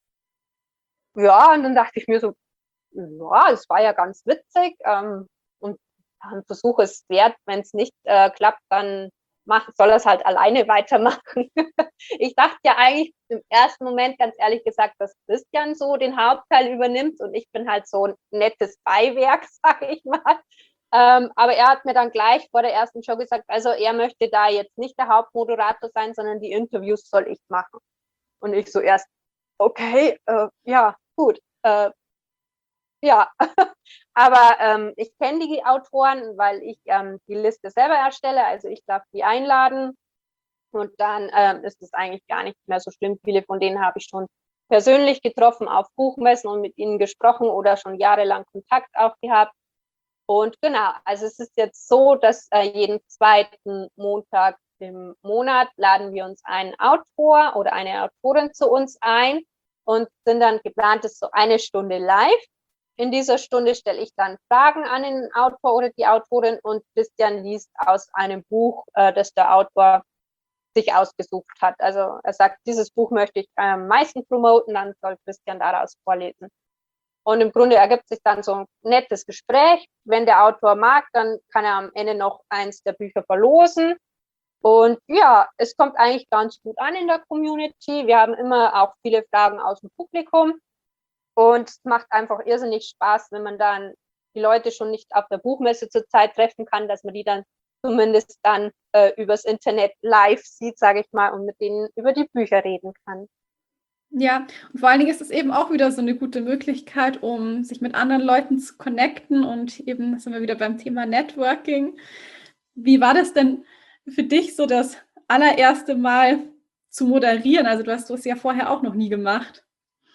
Ja, und dann dachte ich mir so, ja, es war ja ganz witzig. Ähm, und ein Versuch ist wert. Wenn es nicht äh, klappt, dann mach, soll er es halt alleine weitermachen. Ich dachte ja eigentlich im ersten Moment, ganz ehrlich gesagt, dass Christian so den Hauptteil übernimmt und ich bin halt so ein nettes Beiwerk, sage ich mal. Ähm, aber er hat mir dann gleich vor der ersten Show gesagt, also er möchte da jetzt nicht der Hauptmoderator sein, sondern die Interviews soll ich machen. Und ich so erst, okay, äh, ja, gut, äh, ja, aber ähm, ich kenne die Autoren, weil ich ähm, die Liste selber erstelle, also ich darf die einladen und dann ähm, ist es eigentlich gar nicht mehr so schlimm. Viele von denen habe ich schon persönlich getroffen auf Buchmessen und mit ihnen gesprochen oder schon jahrelang Kontakt auch gehabt. Und genau, also es ist jetzt so, dass äh, jeden zweiten Montag im Monat laden wir uns einen Autor oder eine Autorin zu uns ein und sind dann geplant, ist so eine Stunde live. In dieser Stunde stelle ich dann Fragen an den Autor oder die Autorin und Christian liest aus einem Buch, äh, das der Autor sich ausgesucht hat. Also er sagt, dieses Buch möchte ich am meisten promoten, dann soll Christian daraus vorlesen. Und im Grunde ergibt sich dann so ein nettes Gespräch. Wenn der Autor mag, dann kann er am Ende noch eins der Bücher verlosen. Und ja, es kommt eigentlich ganz gut an in der Community. Wir haben immer auch viele Fragen aus dem Publikum. Und es macht einfach irrsinnig Spaß, wenn man dann die Leute schon nicht auf der Buchmesse zur Zeit treffen kann, dass man die dann zumindest dann äh, übers Internet live sieht, sage ich mal, und mit denen über die Bücher reden kann. Ja, und vor allen Dingen ist es eben auch wieder so eine gute Möglichkeit, um sich mit anderen Leuten zu connecten und eben sind wir wieder beim Thema Networking. Wie war das denn für dich so das allererste Mal zu moderieren? Also du hast das ja vorher auch noch nie gemacht.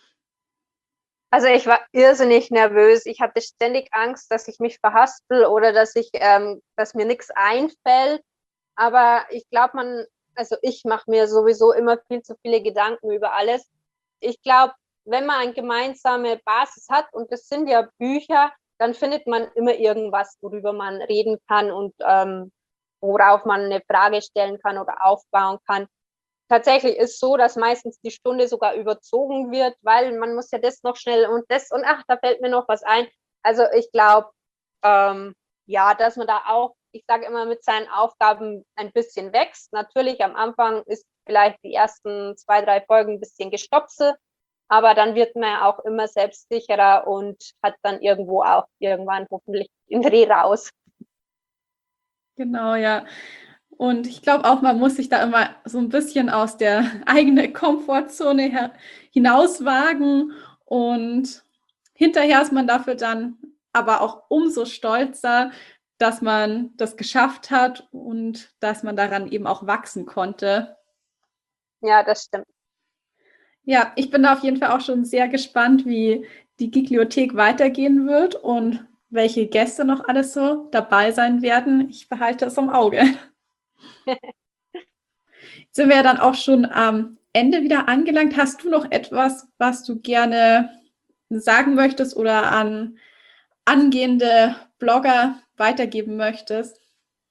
Also ich war irrsinnig nervös. Ich hatte ständig Angst, dass ich mich verhaspel oder dass ich, ähm, dass mir nichts einfällt. Aber ich glaube, man, also ich mache mir sowieso immer viel zu viele Gedanken über alles. Ich glaube, wenn man eine gemeinsame Basis hat, und das sind ja Bücher, dann findet man immer irgendwas, worüber man reden kann und ähm, worauf man eine Frage stellen kann oder aufbauen kann. Tatsächlich ist so, dass meistens die Stunde sogar überzogen wird, weil man muss ja das noch schnell und das und ach, da fällt mir noch was ein. Also ich glaube, ähm, ja, dass man da auch, ich sage immer, mit seinen Aufgaben ein bisschen wächst. Natürlich am Anfang ist vielleicht die ersten zwei, drei Folgen ein bisschen Gestopse, aber dann wird man ja auch immer selbstsicherer und hat dann irgendwo auch irgendwann hoffentlich den Dreh raus. Genau, ja. Und ich glaube auch, man muss sich da immer so ein bisschen aus der eigenen Komfortzone her- hinauswagen und hinterher ist man dafür dann aber auch umso stolzer, dass man das geschafft hat und dass man daran eben auch wachsen konnte. Ja, das stimmt. Ja, ich bin da auf jeden Fall auch schon sehr gespannt, wie die Gigliothek weitergehen wird und welche Gäste noch alles so dabei sein werden. Ich behalte es im Auge. Jetzt sind wir ja dann auch schon am Ende wieder angelangt. Hast du noch etwas, was du gerne sagen möchtest oder an angehende Blogger weitergeben möchtest?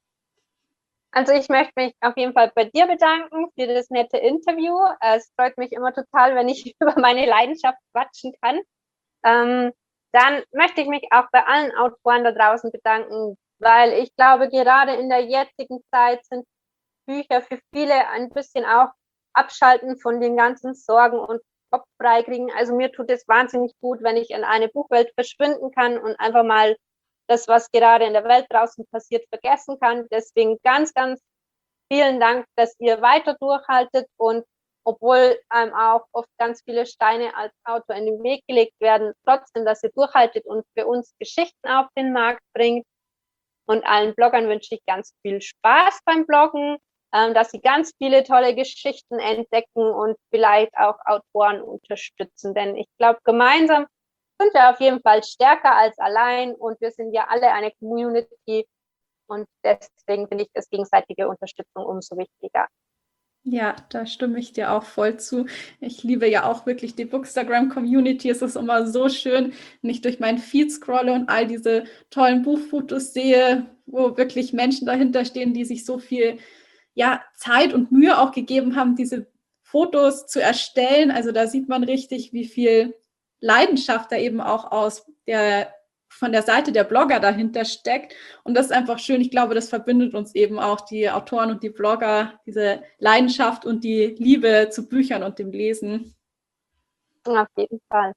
Also ich möchte mich auf jeden Fall bei dir bedanken für das nette Interview. Es freut mich immer total, wenn ich über meine Leidenschaft quatschen kann. Ähm, dann möchte ich mich auch bei allen Autoren da draußen bedanken, weil ich glaube, gerade in der jetzigen Zeit sind Bücher für viele ein bisschen auch abschalten von den ganzen Sorgen und Kopf freikriegen. Also mir tut es wahnsinnig gut, wenn ich in eine Buchwelt verschwinden kann und einfach mal das, was gerade in der Welt draußen passiert, vergessen kann. Deswegen ganz, ganz vielen Dank, dass ihr weiter durchhaltet und obwohl einem auch oft ganz viele Steine als Autor in den Weg gelegt werden, trotzdem, dass ihr durchhaltet und für uns Geschichten auf den Markt bringt. Und allen Bloggern wünsche ich ganz viel Spaß beim Bloggen, ähm, dass sie ganz viele tolle Geschichten entdecken und vielleicht auch Autoren unterstützen. Denn ich glaube, gemeinsam sind wir auf jeden Fall stärker als allein und wir sind ja alle eine Community und deswegen finde ich das gegenseitige Unterstützung umso wichtiger. Ja, da stimme ich dir auch voll zu. Ich liebe ja auch wirklich die Bookstagram-Community. Es ist immer so schön, wenn ich durch meinen Feed scrolle und all diese tollen Buchfotos sehe, wo wirklich Menschen dahinter stehen, die sich so viel ja, Zeit und Mühe auch gegeben haben, diese Fotos zu erstellen. Also da sieht man richtig, wie viel Leidenschaft da eben auch aus der von der Seite der Blogger dahinter steckt. Und das ist einfach schön. Ich glaube, das verbindet uns eben auch, die Autoren und die Blogger, diese Leidenschaft und die Liebe zu Büchern und dem Lesen. Auf jeden Fall.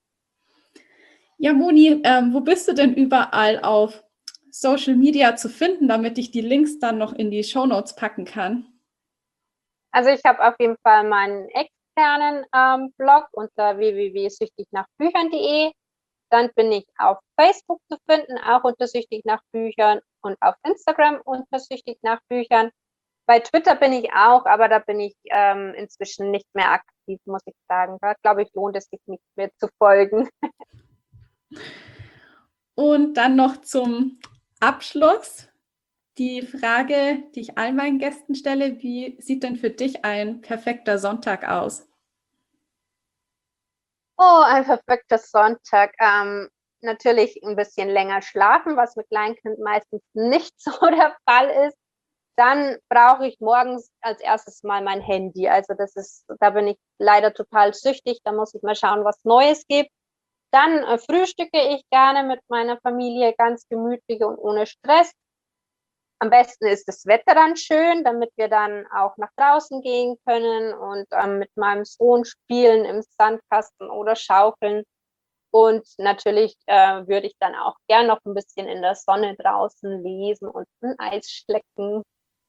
Ja, Moni, ähm, wo bist du denn überall auf Social Media zu finden, damit ich die Links dann noch in die Shownotes packen kann? Also ich habe auf jeden Fall meinen externen ähm, Blog unter w w w punkt süchtig nach büchern punkt de. Dann bin ich auf Facebook zu finden, auch unter Süchtig nach Büchern und auf Instagram unter Süchtig nach Büchern. Bei Twitter bin ich auch, aber da bin ich ähm, inzwischen nicht mehr aktiv, muss ich sagen. Da glaube ich, lohnt es sich nicht mehr zu folgen. Und dann noch zum Abschluss die Frage, die ich all meinen Gästen stelle: Wie sieht denn für dich ein perfekter Sonntag aus? Oh, ein perfekter Sonntag. Ähm, natürlich ein bisschen länger schlafen, was mit Kleinkind meistens nicht so der Fall ist. Dann brauche ich morgens als erstes mal mein Handy. Also das ist, da bin ich leider total süchtig. Da muss ich mal schauen, was Neues gibt. Dann äh, frühstücke ich gerne mit meiner Familie ganz gemütlich und ohne Stress. Am besten ist das Wetter dann schön, damit wir dann auch nach draußen gehen können und ähm, mit meinem Sohn spielen im Sandkasten oder schaukeln. Und natürlich äh, würde ich dann auch gern noch ein bisschen in der Sonne draußen lesen und ein Eis schlecken.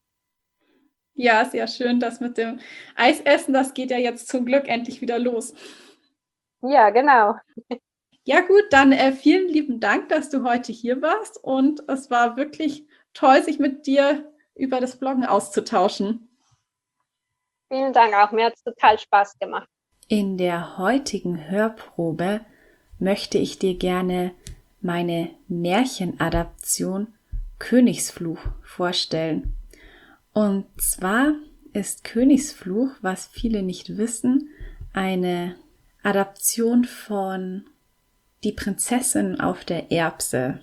Ja, sehr schön, das mit dem Eisessen, das geht ja jetzt zum Glück endlich wieder los. Ja, genau. Ja gut, dann äh, vielen lieben Dank, dass du heute hier warst und es war wirklich toll, sich mit dir über das Bloggen auszutauschen. Vielen Dank auch, mir hat es total Spaß gemacht. In der heutigen Hörprobe möchte ich dir gerne meine Märchenadaption Königsfluch vorstellen. Und zwar ist Königsfluch, was viele nicht wissen, eine Adaption von Die Prinzessin auf der Erbse.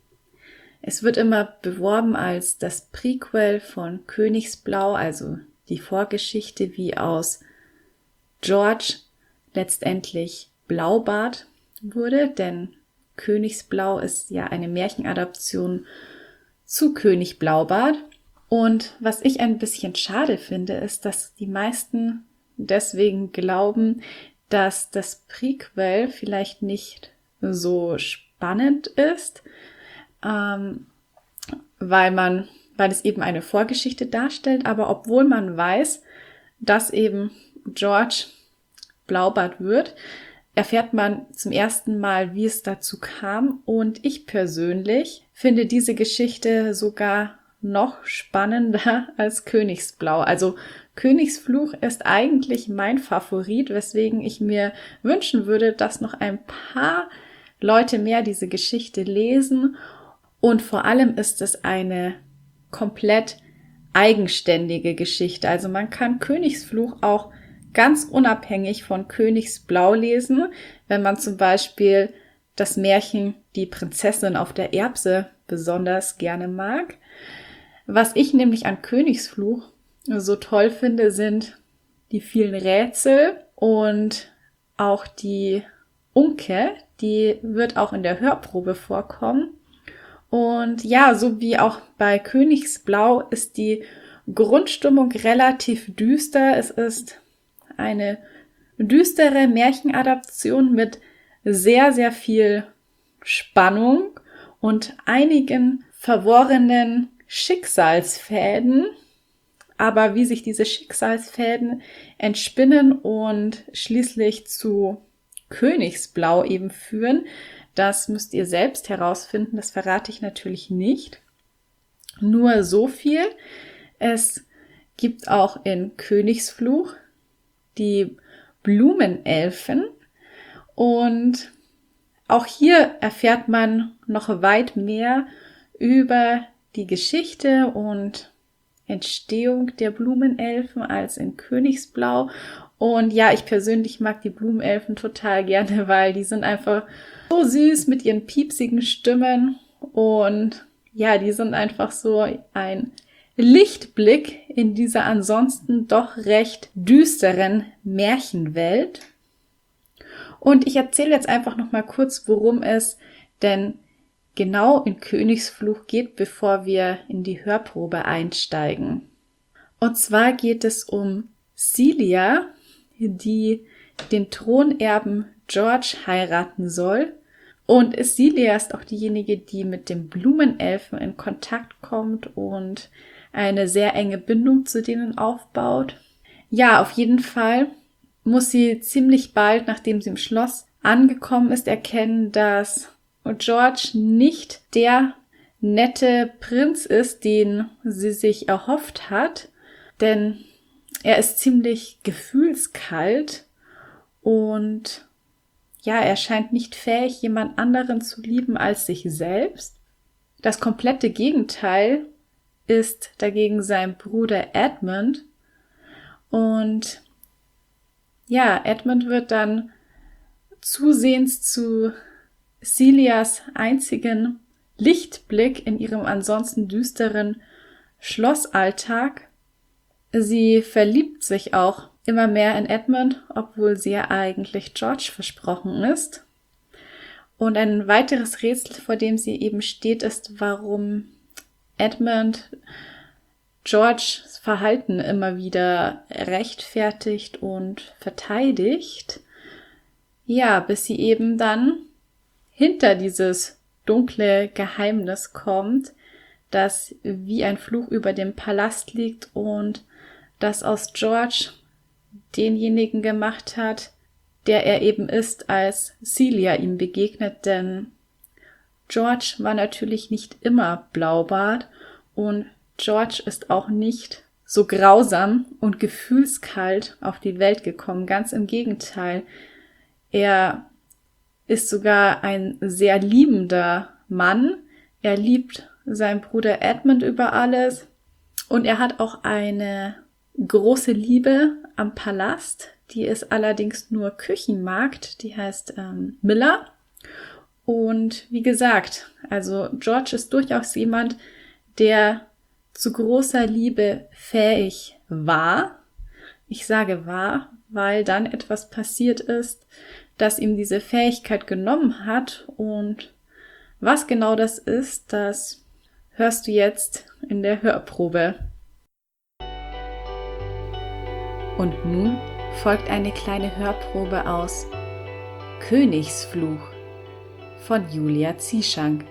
Es wird immer beworben als das Prequel von Königsblau, also die Vorgeschichte, wie aus George letztendlich Blaubart wurde, denn Königsblau ist ja eine Märchenadaption zu König Blaubart. Und was ich ein bisschen schade finde, ist, dass die meisten deswegen glauben, dass das Prequel vielleicht nicht so spannend ist, ähm, weil man, weil es eben eine Vorgeschichte darstellt, aber obwohl man weiß, dass eben George Blaubart wird, erfährt man zum ersten Mal, wie es dazu kam. Und ich persönlich finde diese Geschichte sogar noch spannender als Königsblau. Also Königsfluch ist eigentlich mein Favorit, weswegen ich mir wünschen würde, dass noch ein paar Leute mehr diese Geschichte lesen. Und vor allem ist es eine komplett eigenständige Geschichte. Also man kann Königsfluch auch ganz unabhängig von Königsblau lesen, wenn man zum Beispiel das Märchen Die Prinzessin auf der Erbse besonders gerne mag. Was ich nämlich an Königsfluch so toll finde, sind die vielen Rätsel und auch die Unke, die wird auch in der Hörprobe vorkommen. Und ja, so wie auch bei Königsblau ist die Grundstimmung relativ düster. Es ist eine düstere Märchenadaption mit sehr, sehr viel Spannung und einigen verworrenen Schicksalsfäden. Aber wie sich diese Schicksalsfäden entspinnen und schließlich zu Königsblau eben führen, das müsst ihr selbst herausfinden. Das verrate ich natürlich nicht. Nur so viel. Es gibt auch in Königsfluch die Blumenelfen und auch hier erfährt man noch weit mehr über die Geschichte und Entstehung der Blumenelfen als in Königsblau. Und ja, ich persönlich mag die Blumenelfen total gerne, weil die sind einfach so süß mit ihren piepsigen Stimmen und ja, die sind einfach so ein Lichtblick in dieser ansonsten doch recht düsteren Märchenwelt. Und ich erzähle jetzt einfach noch mal kurz, worum es denn genau in Königsfluch geht, bevor wir in die Hörprobe einsteigen. Und zwar geht es um Celia, die den Thronerben George heiraten soll. Und Celia ist auch diejenige, die mit dem Blumenelfen in Kontakt kommt und eine sehr enge Bindung zu denen aufbaut. Ja, auf jeden Fall muss sie ziemlich bald, nachdem sie im Schloss angekommen ist, erkennen, dass George nicht der nette Prinz ist, den sie sich erhofft hat, denn er ist ziemlich gefühlskalt und ja, er scheint nicht fähig, jemand anderen zu lieben als sich selbst. Das komplette Gegenteil ist dagegen sein Bruder Edmund. Und ja, Edmund wird dann zusehends zu Celias einzigen Lichtblick in ihrem ansonsten düsteren Schlossalltag. Sie verliebt sich auch immer mehr in Edmund, obwohl sie ja eigentlich George versprochen ist. Und ein weiteres Rätsel, vor dem sie eben steht, ist, warum Edmund Georges Verhalten immer wieder rechtfertigt und verteidigt. Ja, bis sie eben dann hinter dieses dunkle Geheimnis kommt, das wie ein Fluch über dem Palast liegt und das aus George denjenigen gemacht hat, der er eben ist, als Celia ihm begegnet, denn George war natürlich nicht immer Blaubart und George ist auch nicht so grausam und gefühlskalt auf die Welt gekommen. Ganz im Gegenteil. Er ist sogar ein sehr liebender Mann. Er liebt seinen Bruder Edmund über alles und er hat auch eine große Liebe am Palast. Die ist allerdings nur Küchenmagd, die heißt ähm, Miller. Und wie gesagt, also George ist durchaus jemand, der zu großer Liebe fähig war. Ich sage war, weil dann etwas passiert ist, das ihm diese Fähigkeit genommen hat. Und was genau das ist, das hörst du jetzt in der Hörprobe. Und nun folgt eine kleine Hörprobe aus Königsfluch von Julia Zieschank.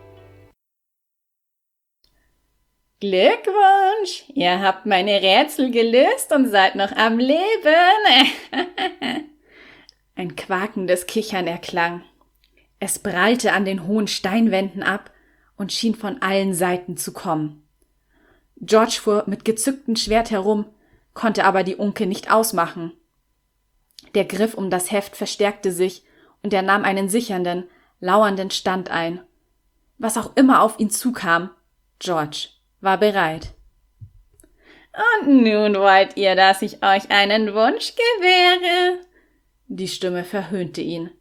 Glückwunsch, ihr habt meine Rätsel gelöst und seid noch am Leben. Ein quakendes Kichern erklang. Es prallte an den hohen Steinwänden ab und schien von allen Seiten zu kommen. George fuhr mit gezücktem Schwert herum, konnte aber die Unke nicht ausmachen. Der Griff um das Heft verstärkte sich und er nahm einen sichernden, lauernden Stand ein. Was auch immer auf ihn zukam, George war bereit. Und nun wollt ihr, dass ich euch einen Wunsch gewähre? Die Stimme verhöhnte ihn.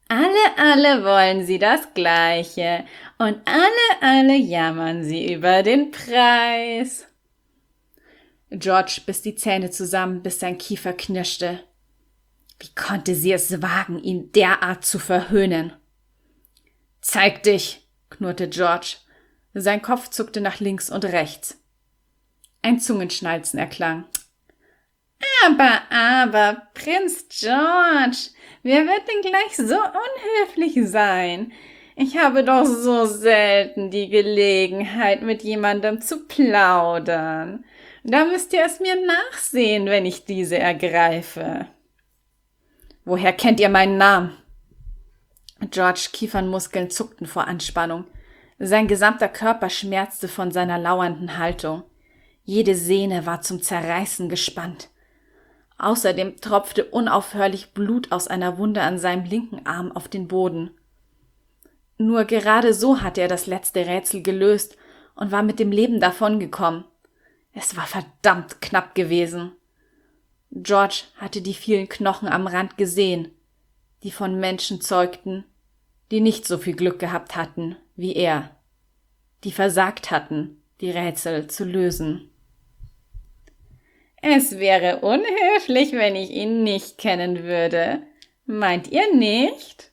Alle, alle wollen sie das Gleiche und alle, alle jammern sie über den Preis. George biss die Zähne zusammen, bis sein Kiefer knirschte. Wie konnte sie es wagen, ihn derart zu verhöhnen? »Zeig dich«, knurrte George. Sein Kopf zuckte nach links und rechts. Ein Zungenschnalzen erklang. »Aber, aber, Prinz George, wer wird denn gleich so unhöflich sein? Ich habe doch so selten die Gelegenheit, mit jemandem zu plaudern. Da müsst ihr es mir nachsehen, wenn ich diese ergreife.« »Woher kennt ihr meinen Namen?« George' Kiefernmuskeln zuckten vor Anspannung. Sein gesamter Körper schmerzte von seiner lauernden Haltung. Jede Sehne war zum Zerreißen gespannt. Außerdem tropfte unaufhörlich Blut aus einer Wunde an seinem linken Arm auf den Boden. Nur gerade so hatte er das letzte Rätsel gelöst und war mit dem Leben davongekommen. Es war verdammt knapp gewesen. George hatte die vielen Knochen am Rand gesehen, die von Menschen zeugten, die nicht so viel Glück gehabt hatten wie er, die versagt hatten, die Rätsel zu lösen. »Es wäre unhöflich, wenn ich ihn nicht kennen würde. Meint ihr nicht?«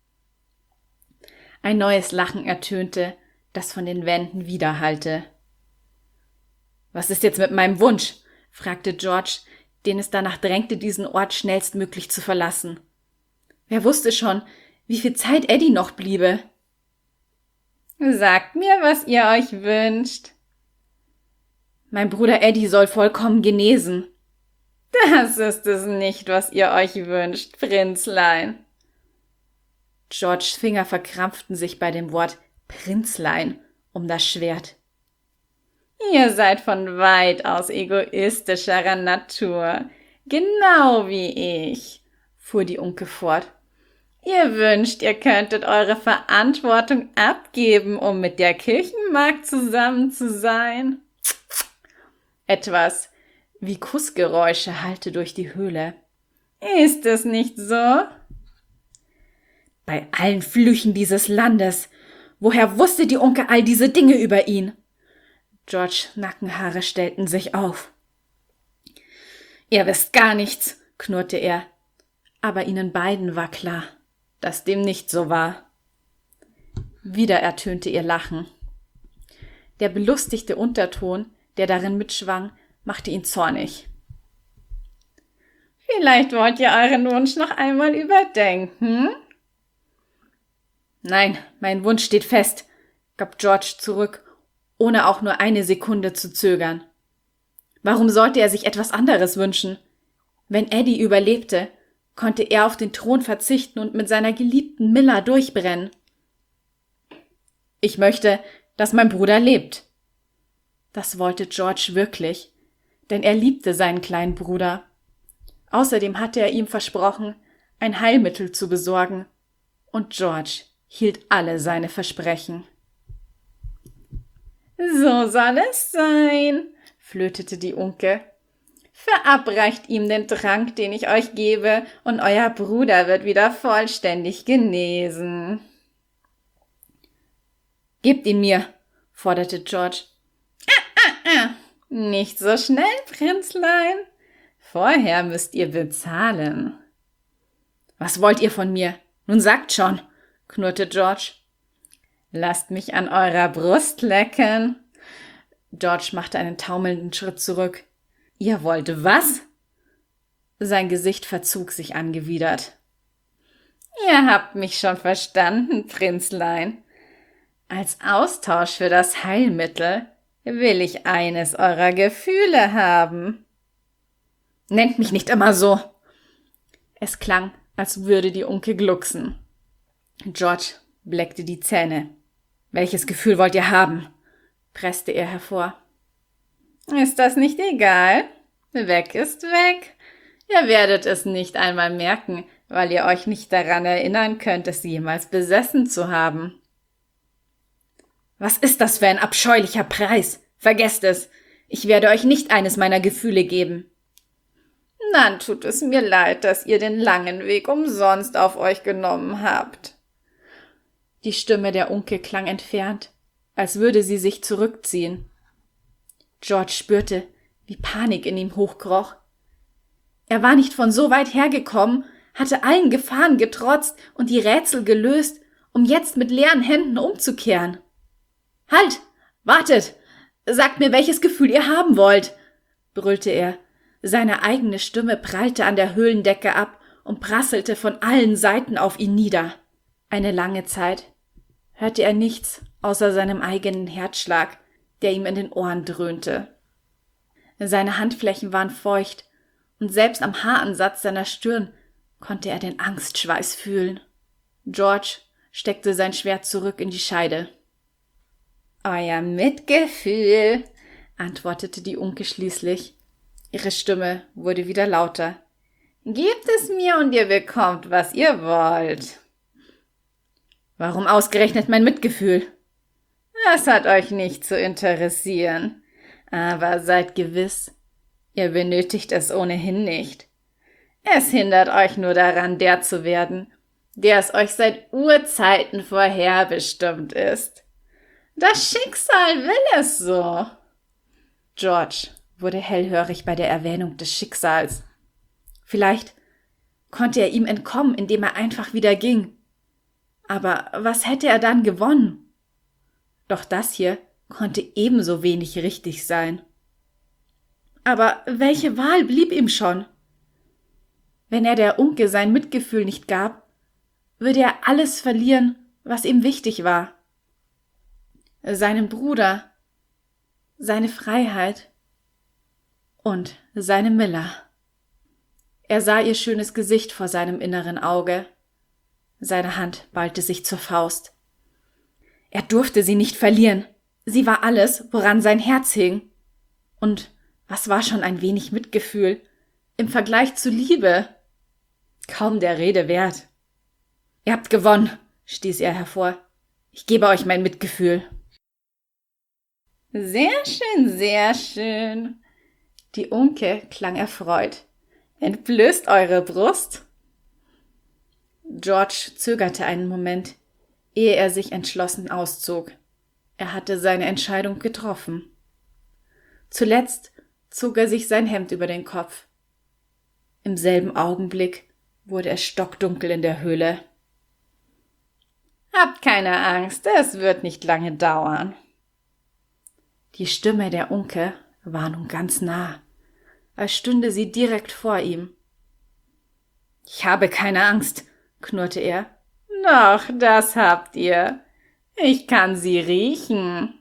Ein neues Lachen ertönte, das von den Wänden widerhallte. »Was ist jetzt mit meinem Wunsch?« fragte George, den es danach drängte, diesen Ort schnellstmöglich zu verlassen. Wer wusste schon, wie viel Zeit Eddie noch bliebe? »Sagt mir, was ihr euch wünscht.« »Mein Bruder Eddie soll vollkommen genesen.« »Das ist es nicht, was ihr euch wünscht, Prinzlein.« Georges Finger verkrampften sich bei dem Wort Prinzlein um das Schwert. »Ihr seid von weitaus egoistischerer Natur, genau wie ich«, fuhr die Unke fort. »Ihr wünscht, ihr könntet eure Verantwortung abgeben, um mit der Kirchenmagd zusammen zu sein.« Etwas wie Kussgeräusche hallte durch die Höhle. »Ist es nicht so?« »Bei allen Flüchen dieses Landes, woher wusste die Unke all diese Dinge über ihn?« Georges Nackenhaare stellten sich auf. »Ihr wisst gar nichts«, knurrte er. Aber ihnen beiden war klar, dass dem nicht so war. Wieder ertönte ihr Lachen. Der belustigte Unterton, der darin mitschwang, machte ihn zornig. »Vielleicht wollt ihr euren Wunsch noch einmal überdenken?« »Nein, mein Wunsch steht fest«, gab George zurück, ohne auch nur eine Sekunde zu zögern. Warum sollte er sich etwas anderes wünschen? Wenn Eddie überlebte, konnte er auf den Thron verzichten und mit seiner geliebten Milla durchbrennen. »Ich möchte, dass mein Bruder lebt.« Das wollte George wirklich, denn er liebte seinen kleinen Bruder. Außerdem hatte er ihm versprochen, ein Heilmittel zu besorgen, und George hielt alle seine Versprechen. »So soll es sein«, flötete die Unke. »Verabreicht ihm den Trank, den ich euch gebe, und euer Bruder wird wieder vollständig genesen.« »Gebt ihn mir«, forderte George. »Ah, ah, ah, nicht so schnell, Prinzlein. Vorher müsst ihr bezahlen.« »Was wollt ihr von mir? Nun sagt schon«, knurrte George. »Lasst mich an eurer Brust lecken.« George machte einen taumelnden Schritt zurück. »Ihr wollt was?« Sein Gesicht verzog sich angewidert. »Ihr habt mich schon verstanden, Prinzlein. Als Austausch für das Heilmittel will ich eines eurer Gefühle haben.« »Nennt mich nicht immer so!« Es klang, als würde die Unke glucksen. George bleckte die Zähne. »Welches Gefühl wollt ihr haben?« presste er hervor. »Ist das nicht egal? Weg ist weg. Ihr werdet es nicht einmal merken, weil ihr euch nicht daran erinnern könnt, es jemals besessen zu haben.« »Was ist das für ein abscheulicher Preis? Vergesst es. Ich werde euch nicht eines meiner Gefühle geben.« Dann tut es mir leid, dass ihr den langen Weg umsonst auf euch genommen habt. Die Stimme der Unke klang entfernt, als würde sie sich zurückziehen. George spürte, wie Panik in ihm hochkroch. Er war nicht von so weit hergekommen, hatte allen Gefahren getrotzt und die Rätsel gelöst, um jetzt mit leeren Händen umzukehren. »Halt! Wartet! Sagt mir, welches Gefühl ihr haben wollt!« brüllte er. Seine eigene Stimme prallte an der Höhlendecke ab und prasselte von allen Seiten auf ihn nieder. Eine lange Zeit hörte er nichts außer seinem eigenen Herzschlag, der ihm in den Ohren dröhnte. Seine Handflächen waren feucht, und selbst am Haaransatz seiner Stirn konnte er den Angstschweiß fühlen. George steckte sein Schwert zurück in die Scheide. »Euer Mitgefühl«, antwortete die Unke schließlich. Ihre Stimme wurde wieder lauter. »Gebt es mir und ihr bekommt, was ihr wollt.« »Warum ausgerechnet mein Mitgefühl?« »Das hat euch nicht zu interessieren. Aber seid gewiss, ihr benötigt es ohnehin nicht. Es hindert euch nur daran, der zu werden, der es euch seit Urzeiten vorherbestimmt ist. Das Schicksal will es so.« George wurde hellhörig bei der Erwähnung des Schicksals. Vielleicht konnte er ihm entkommen, indem er einfach wieder ging. Aber was hätte er dann gewonnen? Doch das hier konnte ebenso wenig richtig sein. Aber welche Wahl blieb ihm schon? Wenn er der Unke sein Mitgefühl nicht gab, würde er alles verlieren, was ihm wichtig war. Seinen Bruder, seine Freiheit und seine Miller. Er sah ihr schönes Gesicht vor seinem inneren Auge. Seine Hand ballte sich zur Faust. Er durfte sie nicht verlieren. Sie war alles, woran sein Herz hing. Und was war schon ein wenig Mitgefühl im Vergleich zu Liebe? Kaum der Rede wert. »Ihr habt gewonnen«, stieß er hervor. »Ich gebe euch mein Mitgefühl.« »Sehr schön, sehr schön.« Die Unke klang erfreut. »Entblößt eure Brust?« George zögerte einen Moment, ehe er sich entschlossen auszog. Er hatte seine Entscheidung getroffen. Zuletzt zog er sich sein Hemd über den Kopf. Im selben Augenblick wurde es stockdunkel in der Höhle. »Habt keine Angst, es wird nicht lange dauern.« Die Stimme der Unke war nun ganz nah, als stünde sie direkt vor ihm. »Ich habe keine Angst«, knurrte er. »Doch, das habt ihr. Ich kann sie riechen.«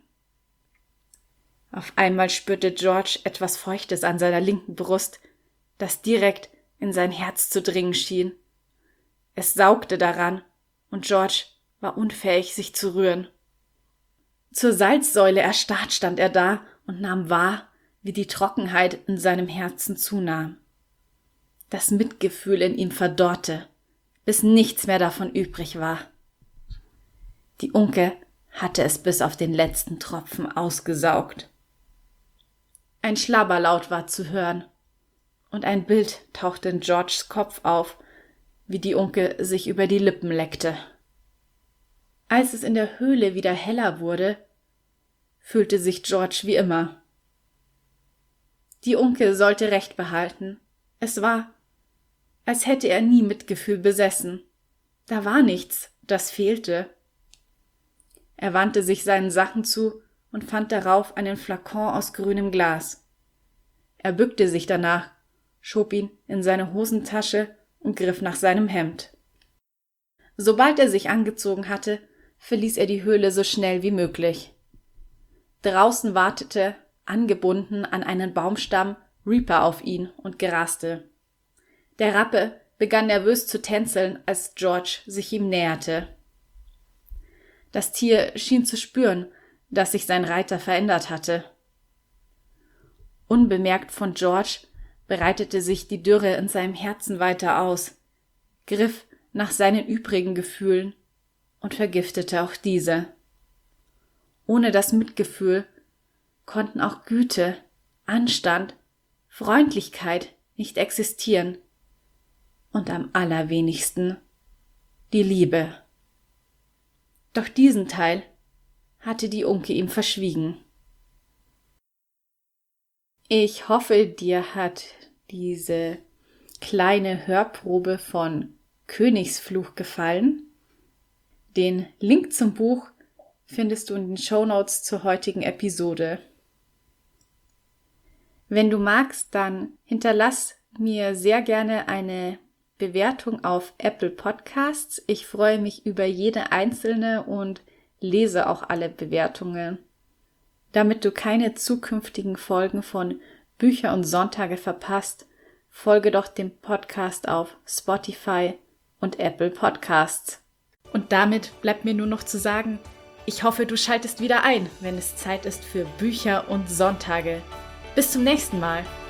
Auf einmal spürte George etwas Feuchtes an seiner linken Brust, das direkt in sein Herz zu dringen schien. Es saugte daran, und George war unfähig, sich zu rühren. Zur Salzsäule erstarrt stand er da und nahm wahr, wie die Trockenheit in seinem Herzen zunahm. Das Mitgefühl in ihm verdorrte, bis nichts mehr davon übrig war. Die Unke hatte es bis auf den letzten Tropfen ausgesaugt. Ein Schlabberlaut war zu hören, und ein Bild tauchte in Georges Kopf auf, wie die Unke sich über die Lippen leckte. Als es in der Höhle wieder heller wurde, fühlte sich George wie immer. Die Unke sollte Recht behalten. Es war, als hätte er nie Mitgefühl besessen. Da war nichts, das fehlte. Er wandte sich seinen Sachen zu und fand darauf einen Flakon aus grünem Glas. Er bückte sich danach, schob ihn in seine Hosentasche und griff nach seinem Hemd. Sobald er sich angezogen hatte, verließ er die Höhle so schnell wie möglich. Draußen wartete, angebunden an einen Baumstamm, Reaper auf ihn und graste. Der Rappe begann nervös zu tänzeln, als George sich ihm näherte. Das Tier schien zu spüren, dass sich sein Reiter verändert hatte. Unbemerkt von George breitete sich die Dürre in seinem Herzen weiter aus, griff nach seinen übrigen Gefühlen und vergiftete auch diese. Ohne das Mitgefühl konnten auch Güte, Anstand, Freundlichkeit, nicht existieren und am allerwenigsten die Liebe. Doch diesen Teil hatte die Unke ihm verschwiegen. Ich hoffe, dir hat diese kleine Hörprobe von Königsfluch gefallen. Den Link zum Buch findest du in den Shownotes zur heutigen Episode. Wenn du magst, dann hinterlass mir sehr gerne eine Bewertung auf Apple Podcasts. Ich freue mich über jede einzelne und lese auch alle Bewertungen. Damit du keine zukünftigen Folgen von Bücher und Sonntage verpasst, folge doch dem Podcast auf Spotify und Apple Podcasts. Und damit bleibt mir nur noch zu sagen, ich hoffe, du schaltest wieder ein, wenn es Zeit ist für Bücher und Sonntage. Bis zum nächsten Mal.